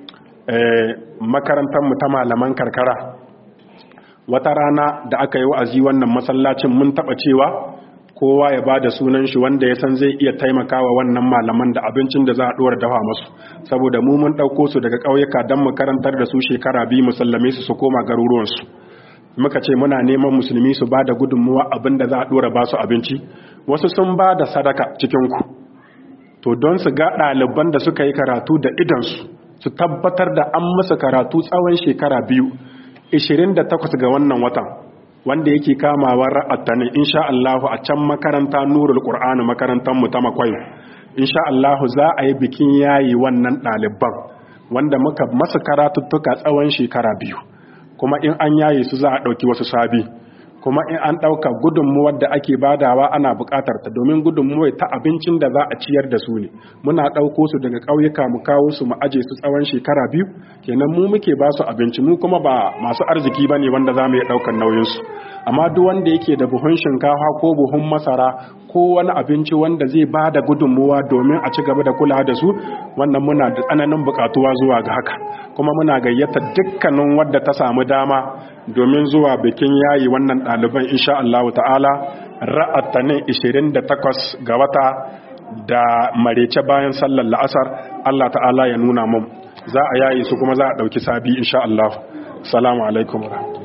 B: makarantar mu ta malaman karkara. Wata rana da aka yi wa'azi wannan masallacin mun taɓa cewa kowa ya ba da sunan shi wanda ya san zai iya taimakawa wannan malaman da abincin da za a ɗora dafa masu, saboda mu mun ɗauko su daga ƙauyuka don mu karantar da su shekara biyu musallame su su koma garuruwansu. Muka ce muna neman musulmi su ba da gudunmuwa abin da za a ɗora ba su abinci. Wasu sun ba da sadaka cikinku, to don su ga ɗaliban da suka yi karatu da idansu su tabbatar da an musu karatu tsawon shekara biyu. ishirin da takwas ga wannan watan wanda yake kamawar ra'attani insha Allah a can makaranta Nurul Qur'an makarantar mu ta Makwai, insha Allah za a yi bikin yayi wannan ɗaliban wanda muka masa karatuttuka tsawon shekara biyu, kuma in an yayi su za a ɗauki wasu sabi, kuma in an ɗauka gudunmuwar da ake badawa ana buƙatar ta, domin gudunmuwar ta abincin da za a ciyar da su ne. Muna ɗauko su daga ƙauyuka mu kawo su mu aje su tsawon shekara biyu, kenan mu muke ba su abinci, mu kuma ba masu arziki ba ne wanda za mu iya ɗaukar nauyinsu. Amma duk wanda yake da buhun shinkafa ko buhun masara ko wani abinci wanda zai ba da gudunmuwa domin a ci gaba da kula da su, wannan muna da tsananin buƙatuwa zuwa ga haka. Kuma muna gayyata dukkanin wadda ta samu dama domin zuwa bikin yayi wannan ɗaliban insha Allah ta'ala ra'attanin ishirin da takwas ga wata da marece bayan sallar la'asar. Allah ta'ala ya nuna mun za a yayi su kuma za a ɗauki sabi insha Allah. Assalamu alaikum.